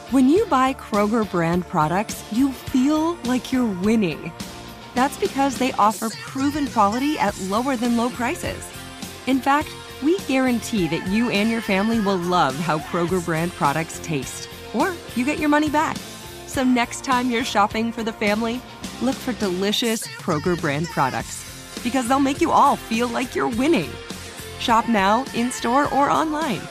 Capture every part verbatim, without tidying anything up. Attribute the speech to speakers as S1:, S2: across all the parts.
S1: When you buy Kroger brand products, you feel like you're winning. That's because they offer proven quality at lower than low prices. In fact, we guarantee that you and your family will love how Kroger brand products taste, or you get your money back. So next time you're shopping for the family, look for delicious Kroger brand products, because they'll make you all feel like you're winning. Shop now, in-store, or online.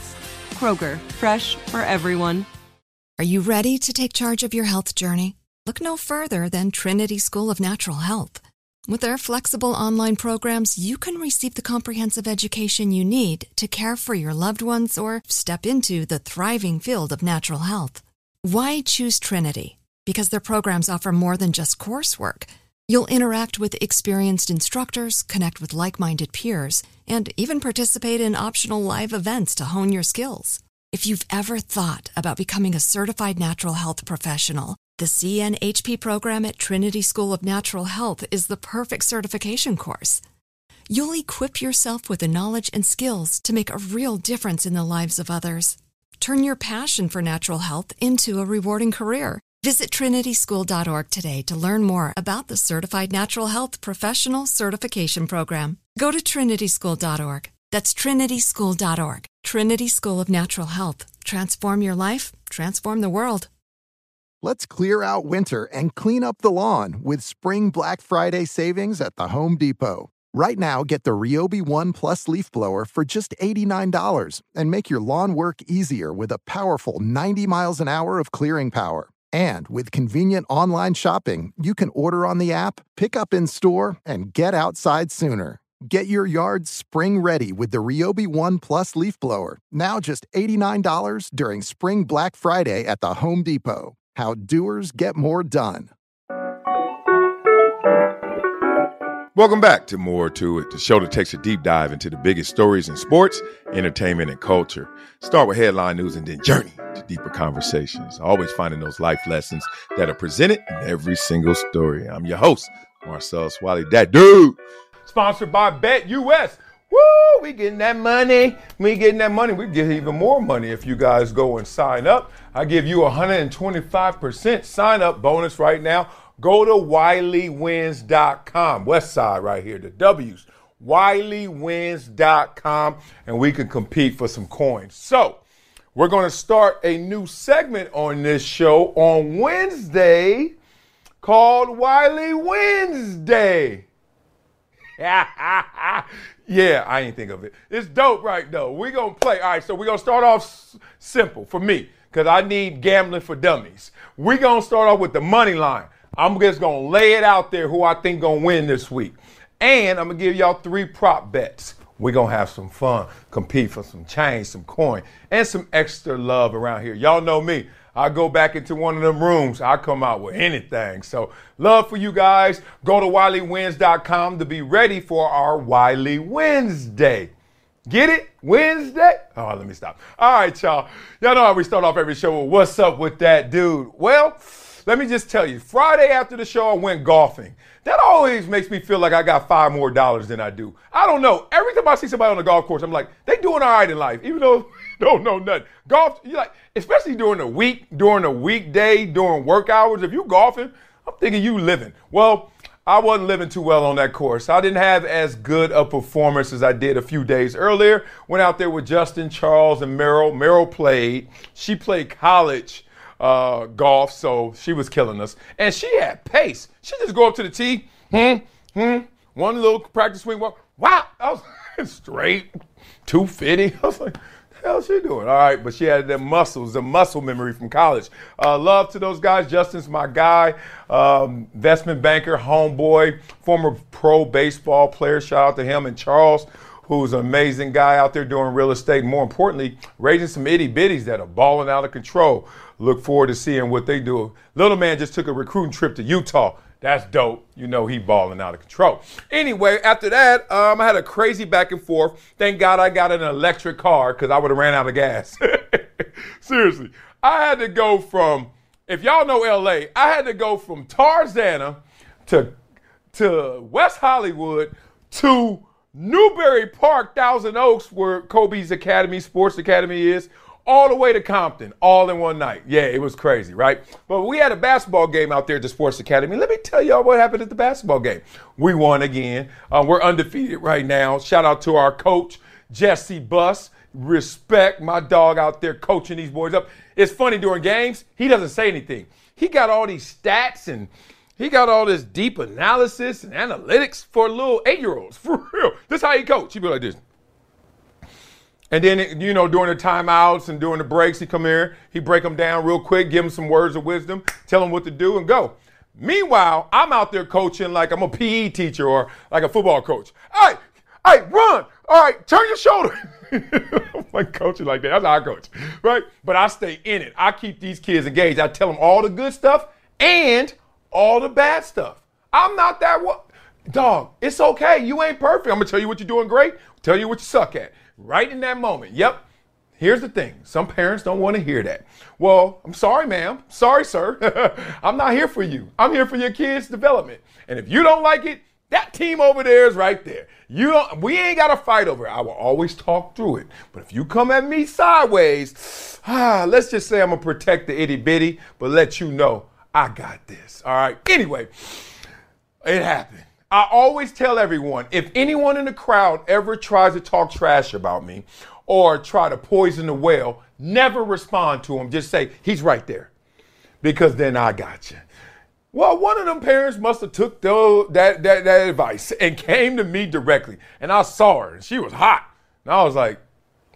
S1: Kroger, fresh for everyone.
S2: Are you ready to take charge of your health journey? Look no further than Trinity School of Natural Health. With their flexible online programs, you can receive the comprehensive education you need to care for your loved ones or step into the thriving field of natural health. Why choose Trinity? Because their programs offer more than just coursework. You'll interact with experienced instructors, connect with like-minded peers, and even participate in optional live events to hone your skills. If you've ever thought about becoming a certified natural health professional, the C N H P program at Trinity School of Natural Health is the perfect certification course. You'll equip yourself with the knowledge and skills to make a real difference in the lives of others. Turn your passion for natural health into a rewarding career. Visit trinity school dot org today to learn more about the Certified Natural Health Professional Certification Program. Go to trinity school dot org. That's trinity school dot org. Trinity School of Natural Health. Transform your life, transform the world.
S3: Let's clear out winter and clean up the lawn with Spring Black Friday savings at the Home Depot. Right now, get the Ryobi One Plus leaf blower for just eighty-nine dollars and make your lawn work easier with a powerful ninety miles an hour of clearing power. And with convenient online shopping, you can order on the app, pick up in store, and get outside sooner. Get your yard spring ready with the Ryobi One Plus leaf blower, now just eighty-nine dollars during Spring Black Friday at the Home Depot. How doers get more done.
S4: Welcome back to More to It, the show that takes a deep dive into the biggest stories in sports, entertainment, and culture. Start with headline news and then journey to deeper conversations. Always finding those life lessons that are presented in every single story. I'm your host, Marcel Swally, that dude. Sponsored by BetUS. Woo! We getting that money. We getting that money. We get even more money if you guys go and sign up. I give you a one hundred twenty-five percent sign up bonus right now. Go to Wiley Wins dot com. West side right here, the W's. Wiley Wins dot com, and we can compete for some coins. So, we're going to start a new segment on this show on Wednesday called Wiley Wednesday. Yeah, I ain't think of it. It's dope, right, though. We're going to play. All right, so we're going to start off s- simple for me because I need gambling for dummies. We're going to start off with the money line. I'm just going to lay it out there who I think going to win this week. And I'm going to give y'all three prop bets. We're going to have some fun, compete for some change, some coin, and some extra love around here. Y'all know me. I go back into one of them rooms. I come out with anything. So love for you guys. Go to Wiley Wins dot com to be ready for our Wiley Wednesday. Get it? Wednesday? Oh, let me stop. All right, y'all. Y'all know how we start off every show with what's up with that dude. Well, let me just tell you, Friday after the show, I went golfing. That always makes me feel like I got five more dollars than I do. I don't know. Every time I see somebody on the golf course, I'm like, they doing all right in life, even though they don't know nothing. Golf, you like, especially during the week, during the weekday, during work hours. If you golfing, I'm thinking you living. Well, I wasn't living too well on that course. I didn't have as good a performance as I did a few days earlier. Went out there with Justin, Charles, and Meryl. Meryl played. She played college uh, golf, so she was killing us. And she had pace. She just go up to the tee, hmm, hmm, one little practice swing, walk, wow, I was straight, two fifty. I was like, the hell she doing? All right, but she had the muscles, the muscle memory from college. Uh, love to those guys. Justin's my guy, um, investment banker, homeboy, former pro baseball player. Shout out to him. And Charles, who's an amazing guy out there doing real estate. More importantly, raising some itty bitties that are balling out of control. Look forward to seeing what they do. Little man just took a recruiting trip to Utah. That's dope. You know he balling out of control. Anyway, after that, um, I had a crazy back and forth. Thank God I got an electric car because I would have ran out of gas. Seriously. I had to go from, if y'all know L A, I had to go from Tarzana to, to West Hollywood to Newbury Park, Thousand Oaks, where Kobe's Academy, Sports Academy is, all the way to Compton, all in one night. Yeah, it was crazy, right? But we had a basketball game out there at the Sports Academy. Let me tell y'all what happened at the basketball game. We won again. Uh, we're undefeated right now. Shout out to our coach, Jesse Buss. Respect my dog out there coaching these boys up. It's funny during games, he doesn't say anything. He got all these stats and he got all this deep analysis and analytics for little eight-year-olds. For real. This is how he coach. He be like this. And then, you know, during the timeouts and during the breaks, he come here, he break them down real quick, give them some words of wisdom, tell them what to do and go. Meanwhile, I'm out there coaching like I'm a P E teacher or like a football coach. Hey, hey, run. All right, turn your shoulder. I'm like coaching like that. That's how I coach, right? But I stay in it. I keep these kids engaged. I tell them all the good stuff and all the bad stuff. I'm not that one. Dog, it's okay. You ain't perfect. I'm going to tell you what you're doing great, tell you what you suck at. Right in that moment. Yep. Here's the thing. Some parents don't want to hear that. Well, I'm sorry, ma'am. Sorry, sir. I'm not here for you. I'm here for your kids' development. And if you don't like it, that team over there is right there. You don't, we ain't got to fight over it. I will always talk through it. But if you come at me sideways, ah, let's just say I'm going to protect the itty bitty, but let you know I got this. All right. Anyway, it happened. I always tell everyone, if anyone in the crowd ever tries to talk trash about me or try to poison the well, never respond to him. Just say, he's right there, because then I got you. Well, one of them parents must have took the, that, that, that advice and came to me directly. And I saw her, and she was hot. And I was like,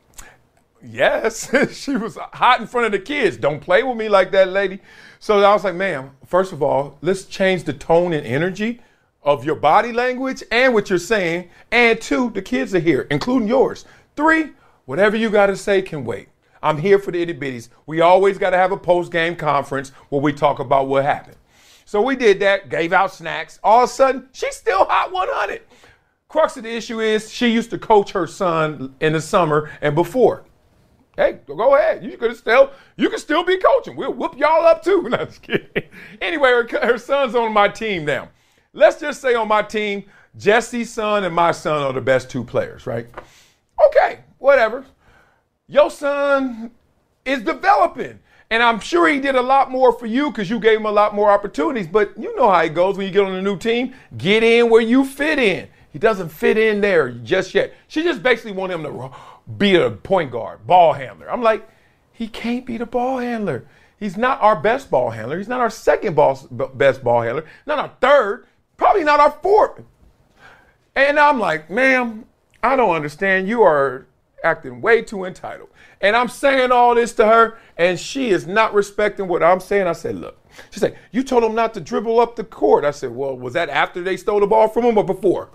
S4: yes, she was hot in front of the kids. Don't play with me like that, lady. So I was like, ma'am, first of all, let's change the tone and energy of your body language and what you're saying. And two, the kids are here, including yours. Three, whatever you got to say can wait. I'm here for the itty bitties. We always got to have a post-game conference where we talk about what happened. So we did that, gave out snacks. All of a sudden, she's still hot one hundred. Crux of the issue is she used to coach her son in the summer and before. Hey, go ahead. You could still, you can still be coaching. We'll whoop y'all up too. No, just kidding. Anyway, her, her son's on my team now. Let's just say on my team, Jesse's son and my son are the best two players, right? Okay, whatever. Your son is developing. And I'm sure he did a lot more for you because you gave him a lot more opportunities. But you know how it goes when you get on a new team. Get in where you fit in. He doesn't fit in there just yet. She just basically wanted him to be a point guard, ball handler. I'm like, he can't be the ball handler. He's not our best ball handler. He's not our second ball, best ball handler. Not our third. Probably not our fourth. And I'm like, ma'am, I don't understand. You are acting way too entitled. And I'm saying all this to her, and she is not respecting what I'm saying. I said, look. She said, you told him not to dribble up the court. I said, well, was that after they stole the ball from him or before?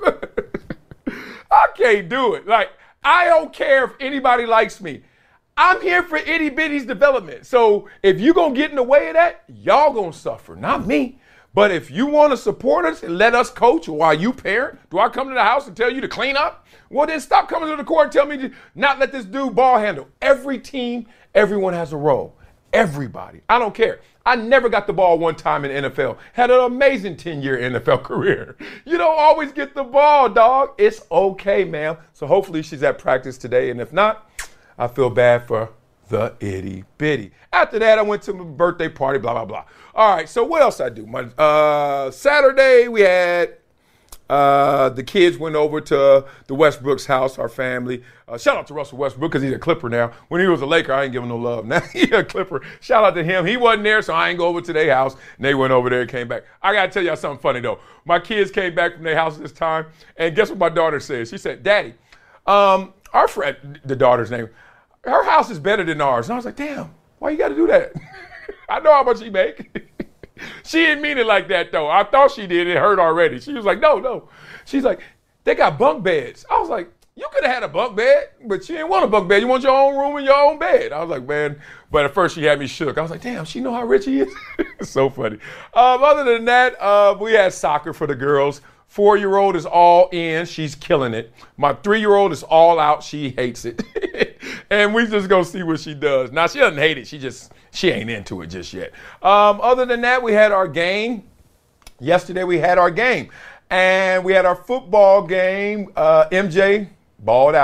S4: I can't do it. Like, I don't care if anybody likes me. I'm here for itty bitty's development. So if you're going to get in the way of that, y'all going to suffer, not me. But if you want to support us and let us coach while you parent, do I come to the house and tell you to clean up? Well, then stop coming to the court and tell me to not let this dude ball handle. Every team, everyone has a role. Everybody. I don't care. I never got the ball one time in the N F L. Had an amazing ten-year N F L career. You don't always get the ball, dog. It's okay, ma'am. So hopefully she's at practice today. And if not, I feel bad for the itty bitty. After that, I went to my birthday party, blah, blah, blah. All right, so what else I do? My uh, Saturday, we had uh, the kids went over to the Westbrook's house, our family. Uh, shout out to Russell Westbrook because he's a Clipper now. When he was a Laker, I ain't giving no love. Now he's a Clipper. Shout out to him. He wasn't there, so I ain't go over to their house. And they went over there and came back. I got to tell y'all something funny, though. My kids came back from their house this time, and guess what my daughter said? She said, Daddy, um, our friend, the daughter's name, her house is better than ours. And I was like, damn, why you got to do that? I know how much she make. She didn't mean it like that, though. I thought she did. It hurt already. She was like, no, no. She's like, they got bunk beds. I was like, you could have had a bunk bed, but you didn't want a bunk bed. You want your own room and your own bed. I was like, man. But at first she had me shook. I was like, damn, she know how rich he is? So funny. Um, other than that, uh, we had soccer for the girls. Four-year-old is all in. She's killing it. My three-year-old is all out. She hates it. And we just gonna see what she does. Now, she doesn't hate it. She just, she ain't into it just yet. Um, other than that, we had our game. Yesterday, we had our game. And we had our football game. Uh, M J balled out.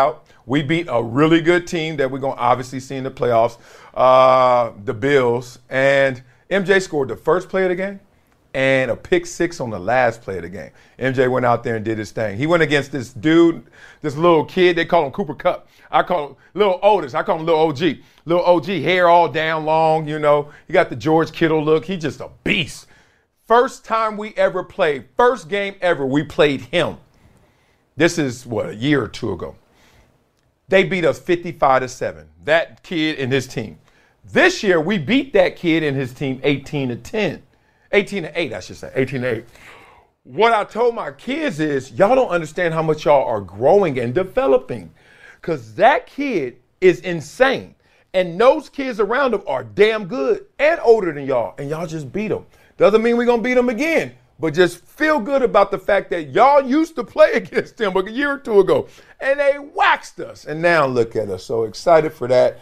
S4: We beat a really good team that we're going to obviously see in the playoffs, uh, the Bills. And M J scored the first play of the game and a pick six on the last play of the game. M J went out there and did his thing. He went against this dude, this little kid. They call him Cooper Kupp. I call him Little Otis. I call him Little O G. Little O G, hair all down long, you know. He got the George Kittle look. He's just a beast. First time we ever played, first game ever, we played him. This is, what, a year or two ago. They beat us fifty-five to seven, that kid and his team. This year, we beat that kid and his team eighteen to ten. eighteen to eight, I should say, eighteen to eight. What I told my kids is, y'all don't understand how much y'all are growing and developing. Because that kid is insane. And those kids around him are damn good and older than y'all. And y'all just beat them. Doesn't mean we're going to beat them again. But just feel good about the fact that y'all used to play against them a year or two ago. And they waxed us. And now look at us. So excited for that.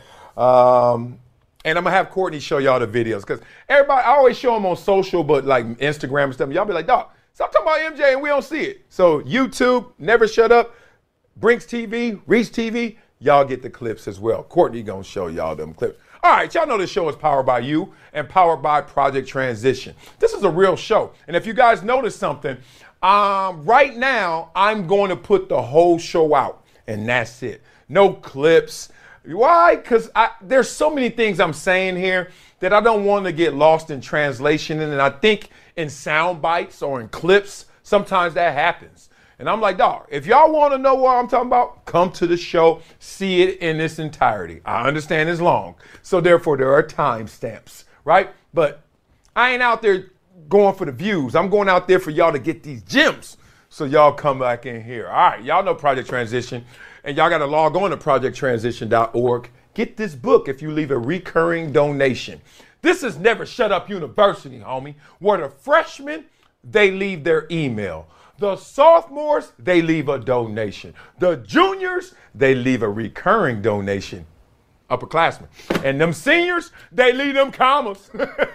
S4: Um, and I'm going to have Courtney show y'all the videos. Because everybody, I always show them on social, but like Instagram and stuff. Y'all be like, dog, stop talking about M J and we don't see it. So YouTube, Never Shut Up, Brinks T V, Reach T V, y'all get the clips as well. Courtney going to show y'all them clips. All right, y'all know this show is powered by you and powered by Project Transition. This is a real show. And if you guys notice something, um, right now I'm going to put the whole show out, and that's it. No clips. Why? Because there's so many things I'm saying here that I don't want to get lost in translation. And I think in sound bites or in clips, sometimes that happens. And I'm like, dog, if y'all want to know what I'm talking about, come to the show, see it in its entirety. I understand it's long, so therefore there are timestamps, right? But I ain't out there going for the views. I'm going out there for y'all to get these gems, so y'all come back in here. All right, y'all know Project Transition, and y'all got to log on to project transition dot org. Get this book if you leave a recurring donation. This is Never Shut Up University, homie, where the freshmen, they leave their email. The sophomores, they leave a donation. The juniors, they leave a recurring donation. Upperclassmen. And them seniors, they leave them commas.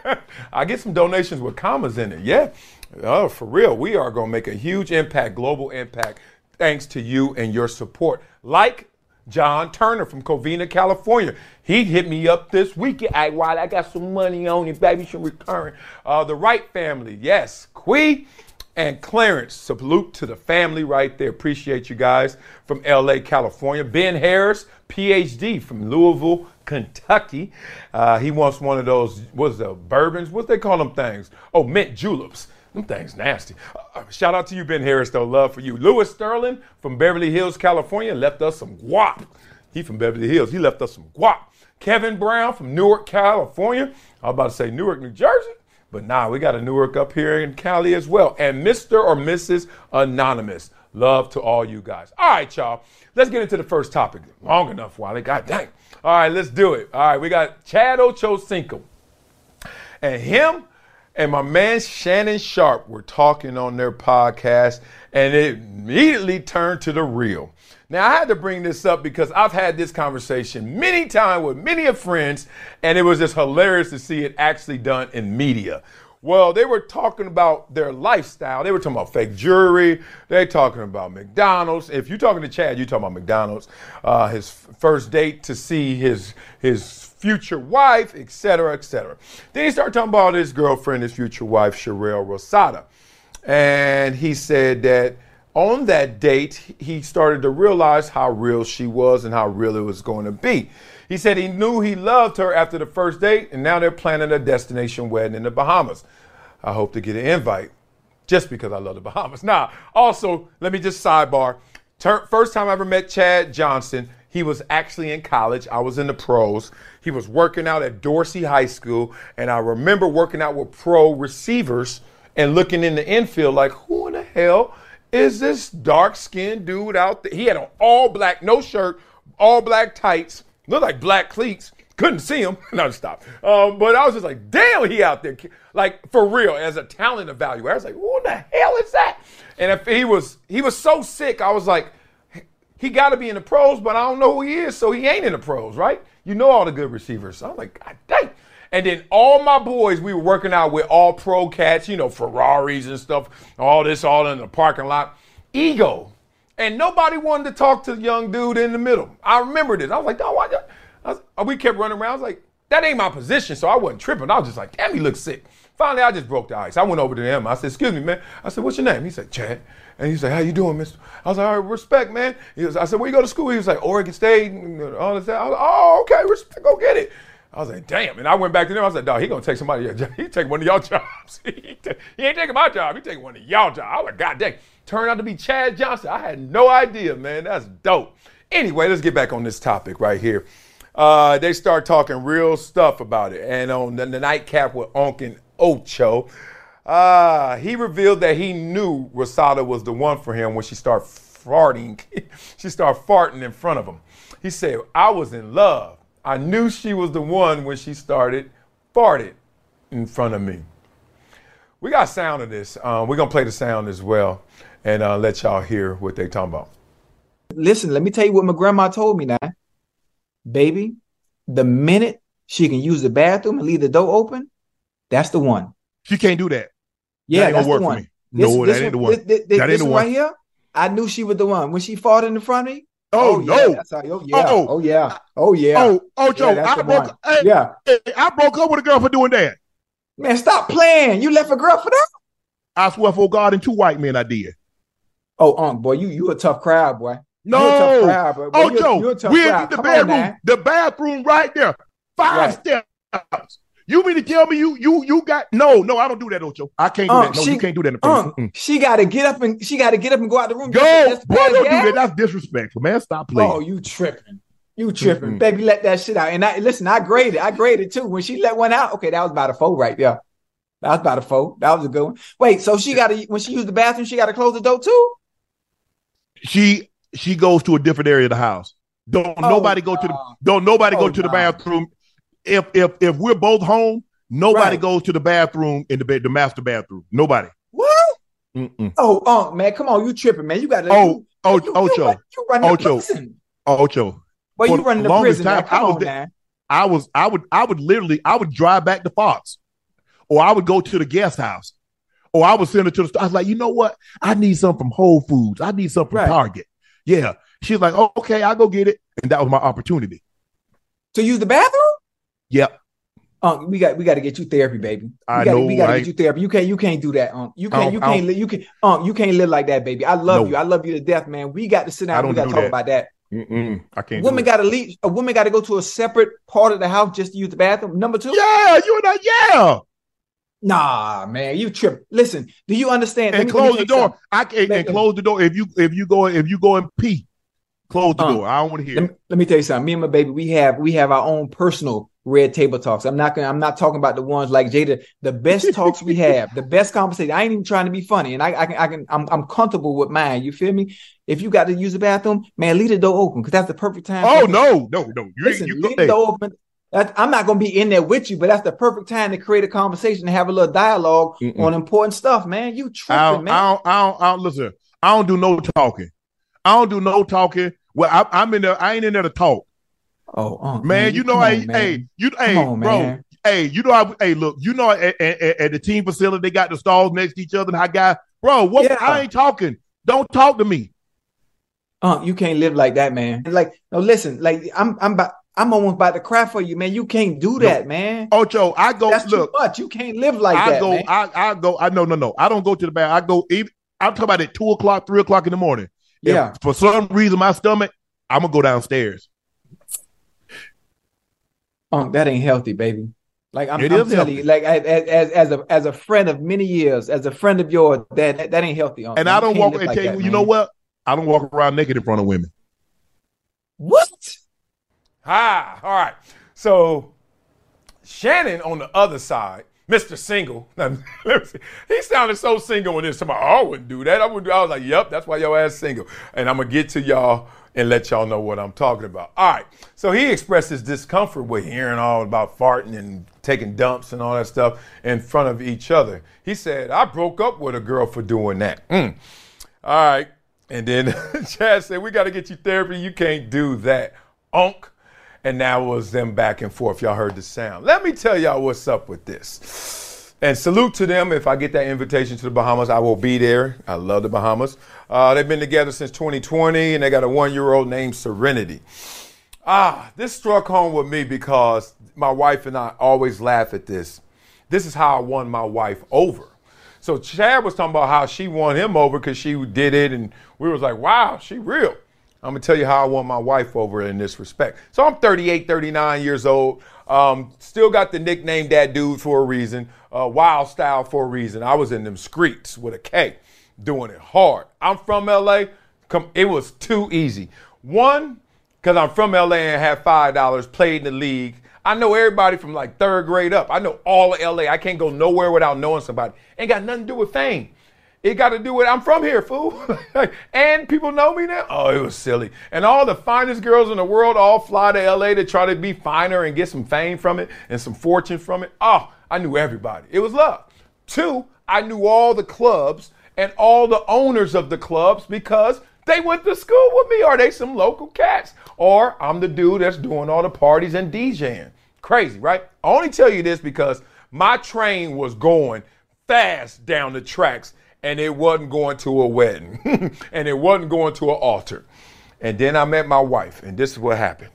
S4: I get some donations with commas in it. Yeah. Oh, for real. We are going to make a huge impact, global impact, thanks to you and your support. Like John Turner from Covina, California. He hit me up this weekend. I, while I got some money on it, baby, some recurring. Uh, the Wright family. Yes. Quee and Clarence, salute to the family right there. Appreciate you guys from L A, California. Ben Harris, P H D from Louisville, Kentucky. Uh, he wants one of those, what's the bourbons? What they call them things? Oh, mint juleps. Them things nasty. Uh, shout out to you, Ben Harris, though. Love for you. Louis Sterling from Beverly Hills, California, left us some guap. He from Beverly Hills. He left us some guap. Kevin Brown from Newark, California. I was about to say Newark, New Jersey. But nah, we got a Newark up here in Cali as well. And Mister or Missus Anonymous. Love to all you guys. All right, y'all. Let's get into the first topic. Long enough, Wally. God dang. All right, let's do it. All right, we got Chad Ochocinco. And him and my man Shannon Sharp were talking on their podcast, and it immediately turned to the real. Now, I had to bring this up because I've had this conversation many times with many of friends, and it was just hilarious to see it actually done in media. Well, they were talking about their lifestyle. They were talking about fake jewelry. They're talking about McDonald's. If you're talking to Chad, you're talking about McDonald's, uh, his first date to see his his future wife, et cetera, et cetera. Then he started talking about his girlfriend, his future wife, Sherelle Rosada. And he said that on that date, he started to realize how real she was and how real it was going to be. He said he knew he loved her after the first date, and now they're planning a destination wedding in the Bahamas. I hope to get an invite just because I love the Bahamas. Now, also, let me just sidebar. Tur- first time I ever met Chad Johnson, he was actually in college. I was in the pros. He was working out at Dorsey High School, and I remember working out with pro receivers and looking in the infield like, who in the hell is this dark-skinned dude out there? He had on all black, no shirt, all black tights, looked like black cleats. Couldn't see him. No, stop. Um, but I was just like, damn, he out there. Like, for real, as a talent evaluator. I was like, who the hell is that? And if he was, he was so sick, I was like, he got to be in the pros, but I don't know who he is, so he ain't in the pros, right? You know all the good receivers. So I'm like, God dang. And then all my boys, we were working out with all pro cats, you know, Ferraris and stuff, all this, all in the parking lot. Ego. And nobody wanted to talk to the young dude in the middle. I remember this. I was like, oh, why? I was, we kept running around. I was like, that ain't my position, so I wasn't tripping. I was just like, damn, he looks sick. Finally, I just broke the ice. I went over to him. I said, excuse me, man. I said, what's your name? He said, Chad. And he said, how you doing, mister? I was like, all right, respect, man. He was, I said, where you go to school? He was like, Oregon State, and all this. I was like, oh, okay, respect, go get it. I was like, damn. And I went back to them. I was like, dog, he gonna take somebody, he take one of y'all jobs. he, t- he ain't taking my job. He taking one of y'all jobs. I was like, God dang. Turned out to be Chad Johnson. I had no idea, man. That's dope. Anyway, let's get back on this topic right here. Uh, they start talking real stuff about it. And on the, the nightcap with Unc and Ocho, uh, he revealed that he knew Rosada was the one for him when she started farting. she started farting in front of him. He said, I was in love. I knew she was the one when she started farted in front of me. We got sound of this. Um, we're going to play the sound as well and uh, let y'all hear what they talking about.
S5: Listen, let me tell you what my grandma told me now. Baby, the minute she can use the bathroom and leave the door open, that's the one.
S6: She can't do that.
S5: Yeah,
S6: that ain't
S5: that's
S6: gonna work
S5: the one.
S6: For me.
S5: This,
S6: no,
S5: this
S6: that ain't
S5: one,
S6: the one.
S5: This, this,
S6: that ain't
S5: this
S6: the
S5: one
S6: one.
S5: right here, I knew she was the one. When she fought in the front of me,
S6: oh,
S5: oh
S6: no.
S5: Yeah, that's how, oh, yeah.
S6: Oh,
S5: oh, yeah. Oh, yeah.
S6: Oh, oh, Joe,
S5: yeah,
S6: I broke, hey,
S5: yeah.
S6: Hey, I broke up with a girl for doing that.
S5: Man, stop playing. You left a girl for that?
S6: I swear for God and two white men I did.
S5: Oh, Unc, boy, you you a tough crowd, boy.
S6: No.
S5: You're a tough crowd, boy.
S6: Oh,
S5: you're,
S6: Joe,
S5: you're a tough
S6: we're
S5: crowd.
S6: in the
S5: Come
S6: bedroom. The bathroom right there. Five right. steps. You mean to tell me you you you got no no I don't do that, Ocho. I can't do
S5: Unc,
S6: that. No,
S5: she,
S6: you can't do that. In
S5: Unc, she got to get up and she got to get up and go out the room.
S6: Go,
S5: just,
S6: boy, don't gas? do that. That's disrespectful, man. Stop playing.
S5: Oh, you tripping? You tripping, mm-hmm. Baby? Let that shit out. And I listen. I graded. I graded too. When she let one out, okay, that was about a four right there. That was about a four. That was a good one. Wait, so she got to when she used the bathroom, she got to close the door too.
S6: She she goes to a different area of the house. Don't oh, nobody go uh, to the don't nobody oh, go to the bathroom. If if if we're both home, nobody right. goes to the bathroom in the bed, the master bathroom. Nobody.
S5: What? Mm-mm. Oh, oh man, come on, you tripping, man. You got to.
S6: Oh,
S5: you,
S6: oh,
S5: you,
S6: Ocho,
S5: you, you running
S6: Ocho,
S5: prison.
S6: Ocho.
S5: Well, you running the prison.
S6: Time,
S5: man. Come
S6: I was,
S5: on, man.
S6: I was, I would, I would literally, I would drive back to Fox, or I would go to the guest house, or I would send her to the store. I was like, you know what? I need something from Whole Foods. I need something from right. Target. Yeah. She's like, oh, okay, I'll go get it, and that was my opportunity
S5: to use the bathroom.
S6: Yep.
S5: Um, we got we got to get you therapy, baby. We
S6: I
S5: gotta,
S6: know.
S5: We got to
S6: right?
S5: get you therapy. You can't you can't do that. Um, you can't you can't li- you can um you can't live like that, baby. I love no. you. I love you to death, man. We got to sit down. We got to talk
S6: that.
S5: about that.
S6: Mm-mm, I can't.
S5: Women got to leave. A woman got to go to a separate part of the house just to use the bathroom. Number two.
S6: Yeah, you and I. Yeah.
S5: Nah, man, you trip. Listen, do you understand?
S6: And
S5: me,
S6: close the door. Something. I can't. And close the door if you if you go if you go and pee. Close the um, door. I don't want to hear.
S5: Let me, let me tell you something. Me and my baby, we have we have our own personal red table talks. I'm not gonna. I'm not talking about the ones like Jada. The best talks we have, the best conversation. I ain't even trying to be funny, and I, I can. I can. I'm, I'm comfortable with mine. You feel me? If you got to use the bathroom, man, leave the door open because that's the perfect time.
S6: Oh no, no, no! You,
S5: Listen,
S6: you,
S5: leave
S6: hey.
S5: the door open. That, I'm not gonna be in there with you, but that's the perfect time to create a conversation and have a little dialogue Mm-mm. on important stuff, man. You tripping,
S6: I don't,
S5: man?
S6: I don't, I don't, I don't listen. I don't do no talking. I don't do no talking. Well, I, I'm in there. I ain't in there to talk.
S5: Oh, uh,
S6: man, man, you know, I, on, hey, you, come hey, on, bro, man. hey, you know, I, hey, look, you know, at, at, at the team facility, they got the stalls next to each other, and I got, bro, what? Yeah. I ain't talking. Don't talk to me.
S5: Uh, you can't live like that, man. Like, no, listen, like, I'm, I'm about, I'm almost about to cry for you, man. You can't do that, no. man.
S6: Ocho, I go.
S5: That's
S6: look,
S5: too much. You can't live like
S6: I
S5: that.
S6: Go,
S5: man.
S6: I, I go. I no, no, no. I don't go to the bath. I go. Even, I'm talking about at two o'clock, three o'clock in the morning.
S5: Yeah.
S6: If for some reason, my stomach, I'm gonna go downstairs.
S5: Um, that ain't healthy, baby. Like I'm,
S6: it
S5: I'm
S6: is
S5: telling
S6: healthy.
S5: you, like as, as as a as a friend of many years, as a friend of yours, that that, that ain't healthy. Um,
S6: and I don't walk and like tell you, that, you know what? I don't walk around naked in front of women.
S5: What?
S4: Hi. All right. So Shannon on the other side, Mister Single. He sounded so single when this. Somebody, oh, I wouldn't do that. I would. I was like, yep, that's why your ass single. And I'm gonna get to y'all and let y'all know what I'm talking about. All right. So he expressed his discomfort with hearing all about farting and taking dumps and all that stuff in front of each other. He said, I broke up with a girl for doing that. Mm. All right. And then Chad said, we got to get you therapy. You can't do that. Unk. And that was them back and forth. Y'all heard the sound. Let me tell y'all what's up with this. And salute to them. If I get that invitation to the Bahamas, I will be there. I love the Bahamas. Uh, they've been together since twenty twenty, and they got a one-year-old named Serenity. Ah, this struck home with me because my wife and I always laugh at this. This is how I won my wife over. So Chad was talking about how she won him over because she did it, and we was like, wow, she real. I'm going to tell you how I won my wife over in this respect. So I'm thirty-eight, thirty-nine years old. Um, still got the nickname That Dude for a reason. Uh, wild Style for a reason. I was in them streets with a K, doing it hard. I'm from L A. Come, it was too easy. One, because I'm from L A and had five dollars, played in the league. I know everybody from like third grade up. I know all of L A. I can't go nowhere without knowing somebody. Ain't got nothing to do with fame. It got to do with, I'm from here, fool. And people know me now. Oh, it was silly. And all the finest girls in the world all fly to L A to try to be finer and get some fame from it and some fortune from it. Oh, I knew everybody. It was love. Two, I knew all the clubs and all the owners of the clubs because they went to school with me, or they some local cats. Or I'm the dude that's doing all the parties and DJing. Crazy, right? I only tell you this because my train was going fast down the tracks. And it wasn't going to a wedding. And it wasn't going to an altar. And then I met my wife, and this is what happened.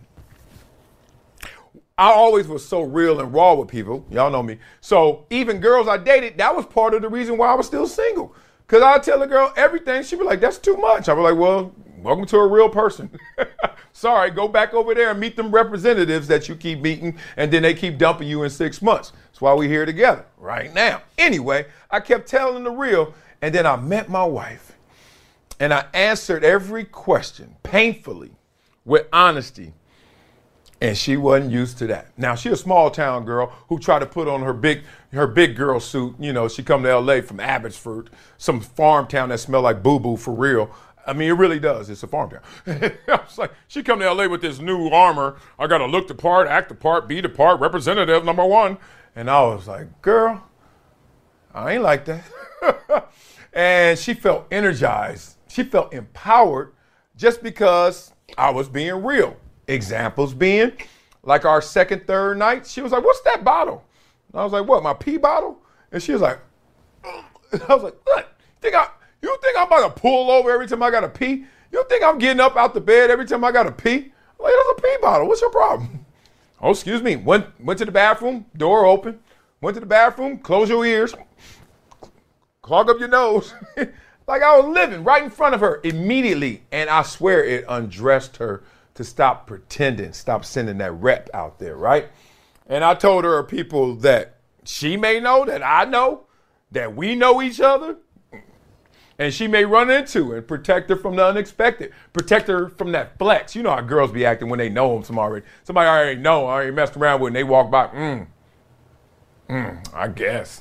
S4: I always was so real and raw with people. Y'all know me. So even girls I dated, that was part of the reason why I was still single. Because I'd tell a girl everything. She'd be like, that's too much. I'd be like, well, welcome to a real person. Sorry, go back over there and meet them representatives that you keep meeting, and then they keep dumping you in six months. That's why we're here together right now. Anyway, I kept telling the real. And then I met my wife, and I answered every question painfully with honesty, and she wasn't used to that. Now, she a small town girl who tried to put on her big her big girl suit. You know, she come to L A from Abbotsford, some farm town that smell like boo-boo for real. I mean, it really does. It's a farm town. I was like, she come to L A with this new armor. I got to look the part, act the part, be the part, representative number one. And I was like, girl, I ain't like that. And she felt energized. She felt empowered just because I was being real. Examples being, like our second, third night, she was like, what's that bottle? And I was like, what, my pee bottle? And she was like, and I was like, what? You think, I, you think I'm about to pull over every time I got to pee? You think I'm getting up out the bed every time I got to pee? I'm like, that's a pee bottle. What's your problem? Oh, excuse me. Went, went to the bathroom, door open. Went to the bathroom, close your ears. Clog up your nose. Like I was living right in front of her immediately. And I swear it undressed her to stop pretending, stop sending that rep out there, right? And I told her people that she may know, that I know, that we know each other, and she may run into and protect her from the unexpected. Protect her from that flex. You know how girls be acting when they know them some already. Somebody I already know, I already messed around with, and they walk by, mm, mm, I guess.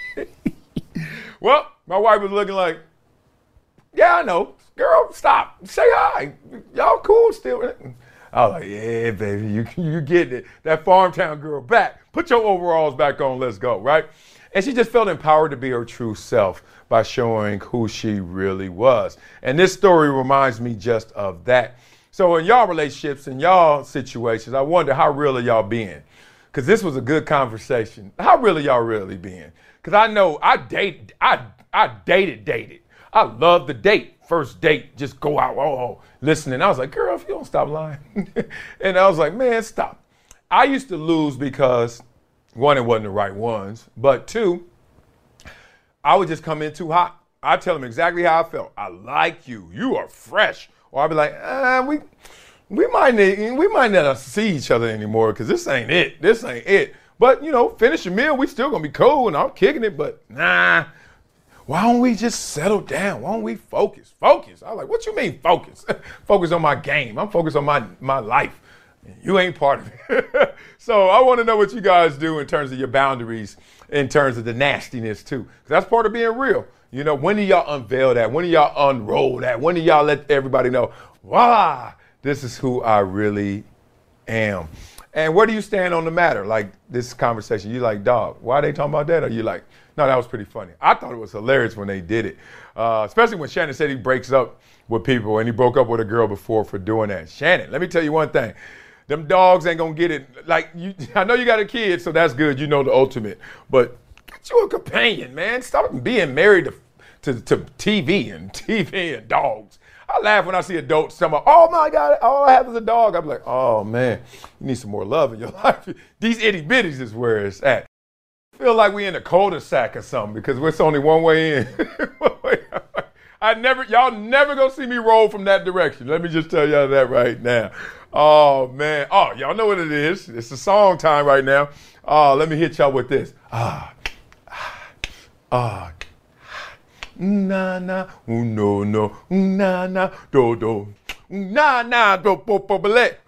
S4: Well, my wife was looking like, yeah, I know. Girl, stop. Say hi. Y'all cool still? I was like, yeah, baby, you you getting it. That farm town girl back. Put your overalls back on. Let's go, right? And she just felt empowered to be her true self by showing who she really was. And this story reminds me just of that. So in y'all relationships, in y'all situations, I wonder how real are y'all being? Because this was a good conversation. How real are y'all really being? Because I know I date, I I dated, dated. I love the date. First date, just go out, oh, oh, listening. I was like, girl, if you don't stop lying. And I was like, man, stop. I used to lose because, one, it wasn't the right ones. But two, I would just come in too hot. I'd tell them exactly how I felt. I like you. You are fresh. Or I'd be like, uh, we we might need, we might not see each other anymore because this ain't it. This ain't it. But, you know, finish your meal. We still going to be cool and I'm kicking it. But, nah, why don't we just settle down? Why don't we focus? Focus. I was like, what you mean focus? Focus on my game. I'm focused on my, my life. You ain't part of it. So I want to know what you guys do in terms of your boundaries, in terms of the nastiness, too. 'Cause that's part of being real. You know, when do y'all unveil that? When do y'all unroll that? When do y'all let everybody know, voila, this is who I really am? And where do you stand on the matter? Like this conversation, you like, dog, why are they talking about that? Or you like, no, that was pretty funny. I thought it was hilarious when they did it. Uh, especially when Shannon said he breaks up with people and he broke up with a girl before for doing that. Shannon, let me tell you one thing. Them dogs ain't gonna get it. Like, you, I know you got a kid, so that's good. You know the ultimate. But Get you a companion, man. Stop being married to, to, to T V and T V and dogs. I laugh when I see adults talking about, oh my God, all I have is a dog. I'm like, oh man, you need some more love in your life. These itty bitties is where it's at. I feel like we in a cul-de-sac or something because it's only one way in. I never, y'all never gonna see me roll from that direction. Let me just tell y'all that right now. Oh man, oh y'all know what it is. It's a song time right now. Oh, let me hit y'all with this. Ah, ah, ah. Na na, ooh, no no, ooh, na na, do do, ooh, na na, do po po bele.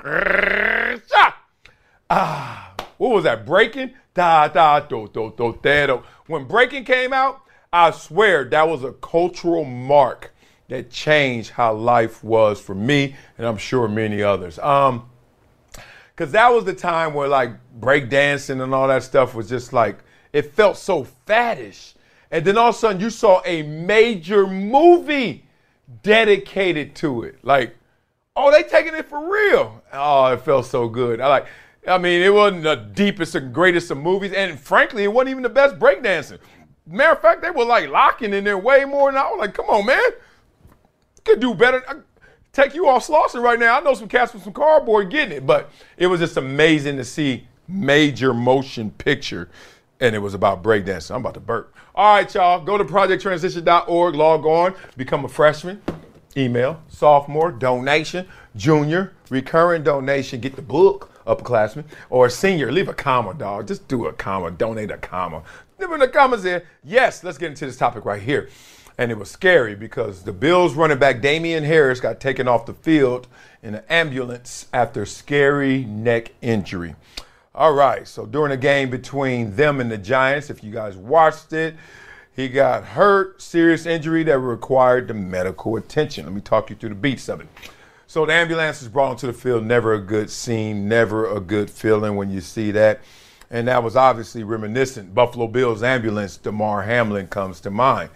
S4: Ah, what was that? Breaking? Da da do do do da do. When Breaking came out, I swear that was a cultural mark that changed how life was for me, and I'm sure many others. Um, cause that was the time where like breakdancing and all that stuff was just like it felt so faddish. And then all of a sudden you saw a major movie dedicated to it. Like, oh, they taking it for real. Oh, it felt so good. I like, I mean, it wasn't the deepest and greatest of movies. And frankly, it wasn't even the best breakdancing. Matter of fact, they were like locking in there way more than I was like, come on, man. You could do better. I take you off Slauson right now. I know some cats with some cardboard getting it. But it was just amazing to see major motion picture. And it was about breakdancing. I'm about to burp. All right, y'all. Go to project transition dot org, log on, become a freshman, email, sophomore, donation, junior, recurring donation, get the book, upperclassman, or a senior, leave a comma, dog. Just do a comma, donate a comma. Leave in the comments there. Yes, let's get into this topic right here. And it was scary because the Bills running back Damian Harris got taken off the field in an ambulance after scary neck injury. All right, so during a game between them and the Giants, if you guys watched it, he got hurt, serious injury that required the medical attention. Let me talk you through the beats of it. So the ambulance is brought onto the field, never a good scene, never a good feeling when you see that. And that was obviously reminiscent. Buffalo Bills ambulance, Damar Hamlin comes to mind.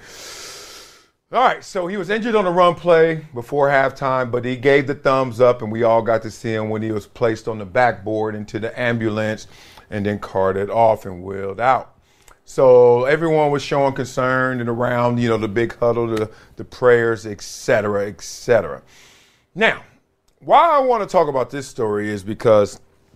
S4: All right, so he was injured on a run play before halftime, but he gave the thumbs up, and we all got to see him when he was placed on the backboard into the ambulance and then carted off and wheeled out. So everyone was showing concern and around, you know, the big huddle, the, the prayers, et cetera, et cetera. Now, why I want to talk about this story is because,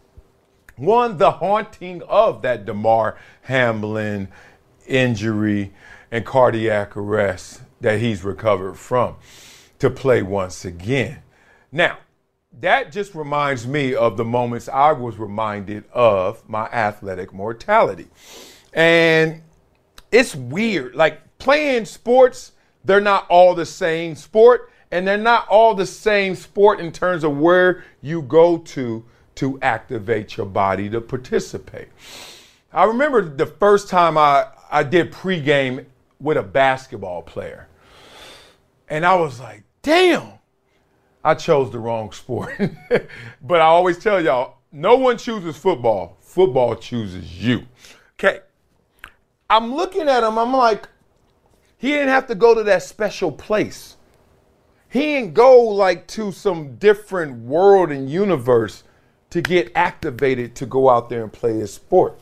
S4: one, the haunting of that Damar Hamlin injury and cardiac arrest that he's recovered from to play once again. Now, that just reminds me of the moments I was reminded of my athletic mortality. And it's weird. Like playing sports, they're not all the same sport, and they're not all the same sport in terms of where you go to to activate your body to participate. I remember the first time I, I did pregame with a basketball player. And I was like, damn, I chose the wrong sport. But I always tell y'all, no one chooses football. Football chooses you. Okay. I'm looking at him. I'm like, he didn't have to go to that special place. He didn't go like to some different world and universe to get activated to go out there and play his sport.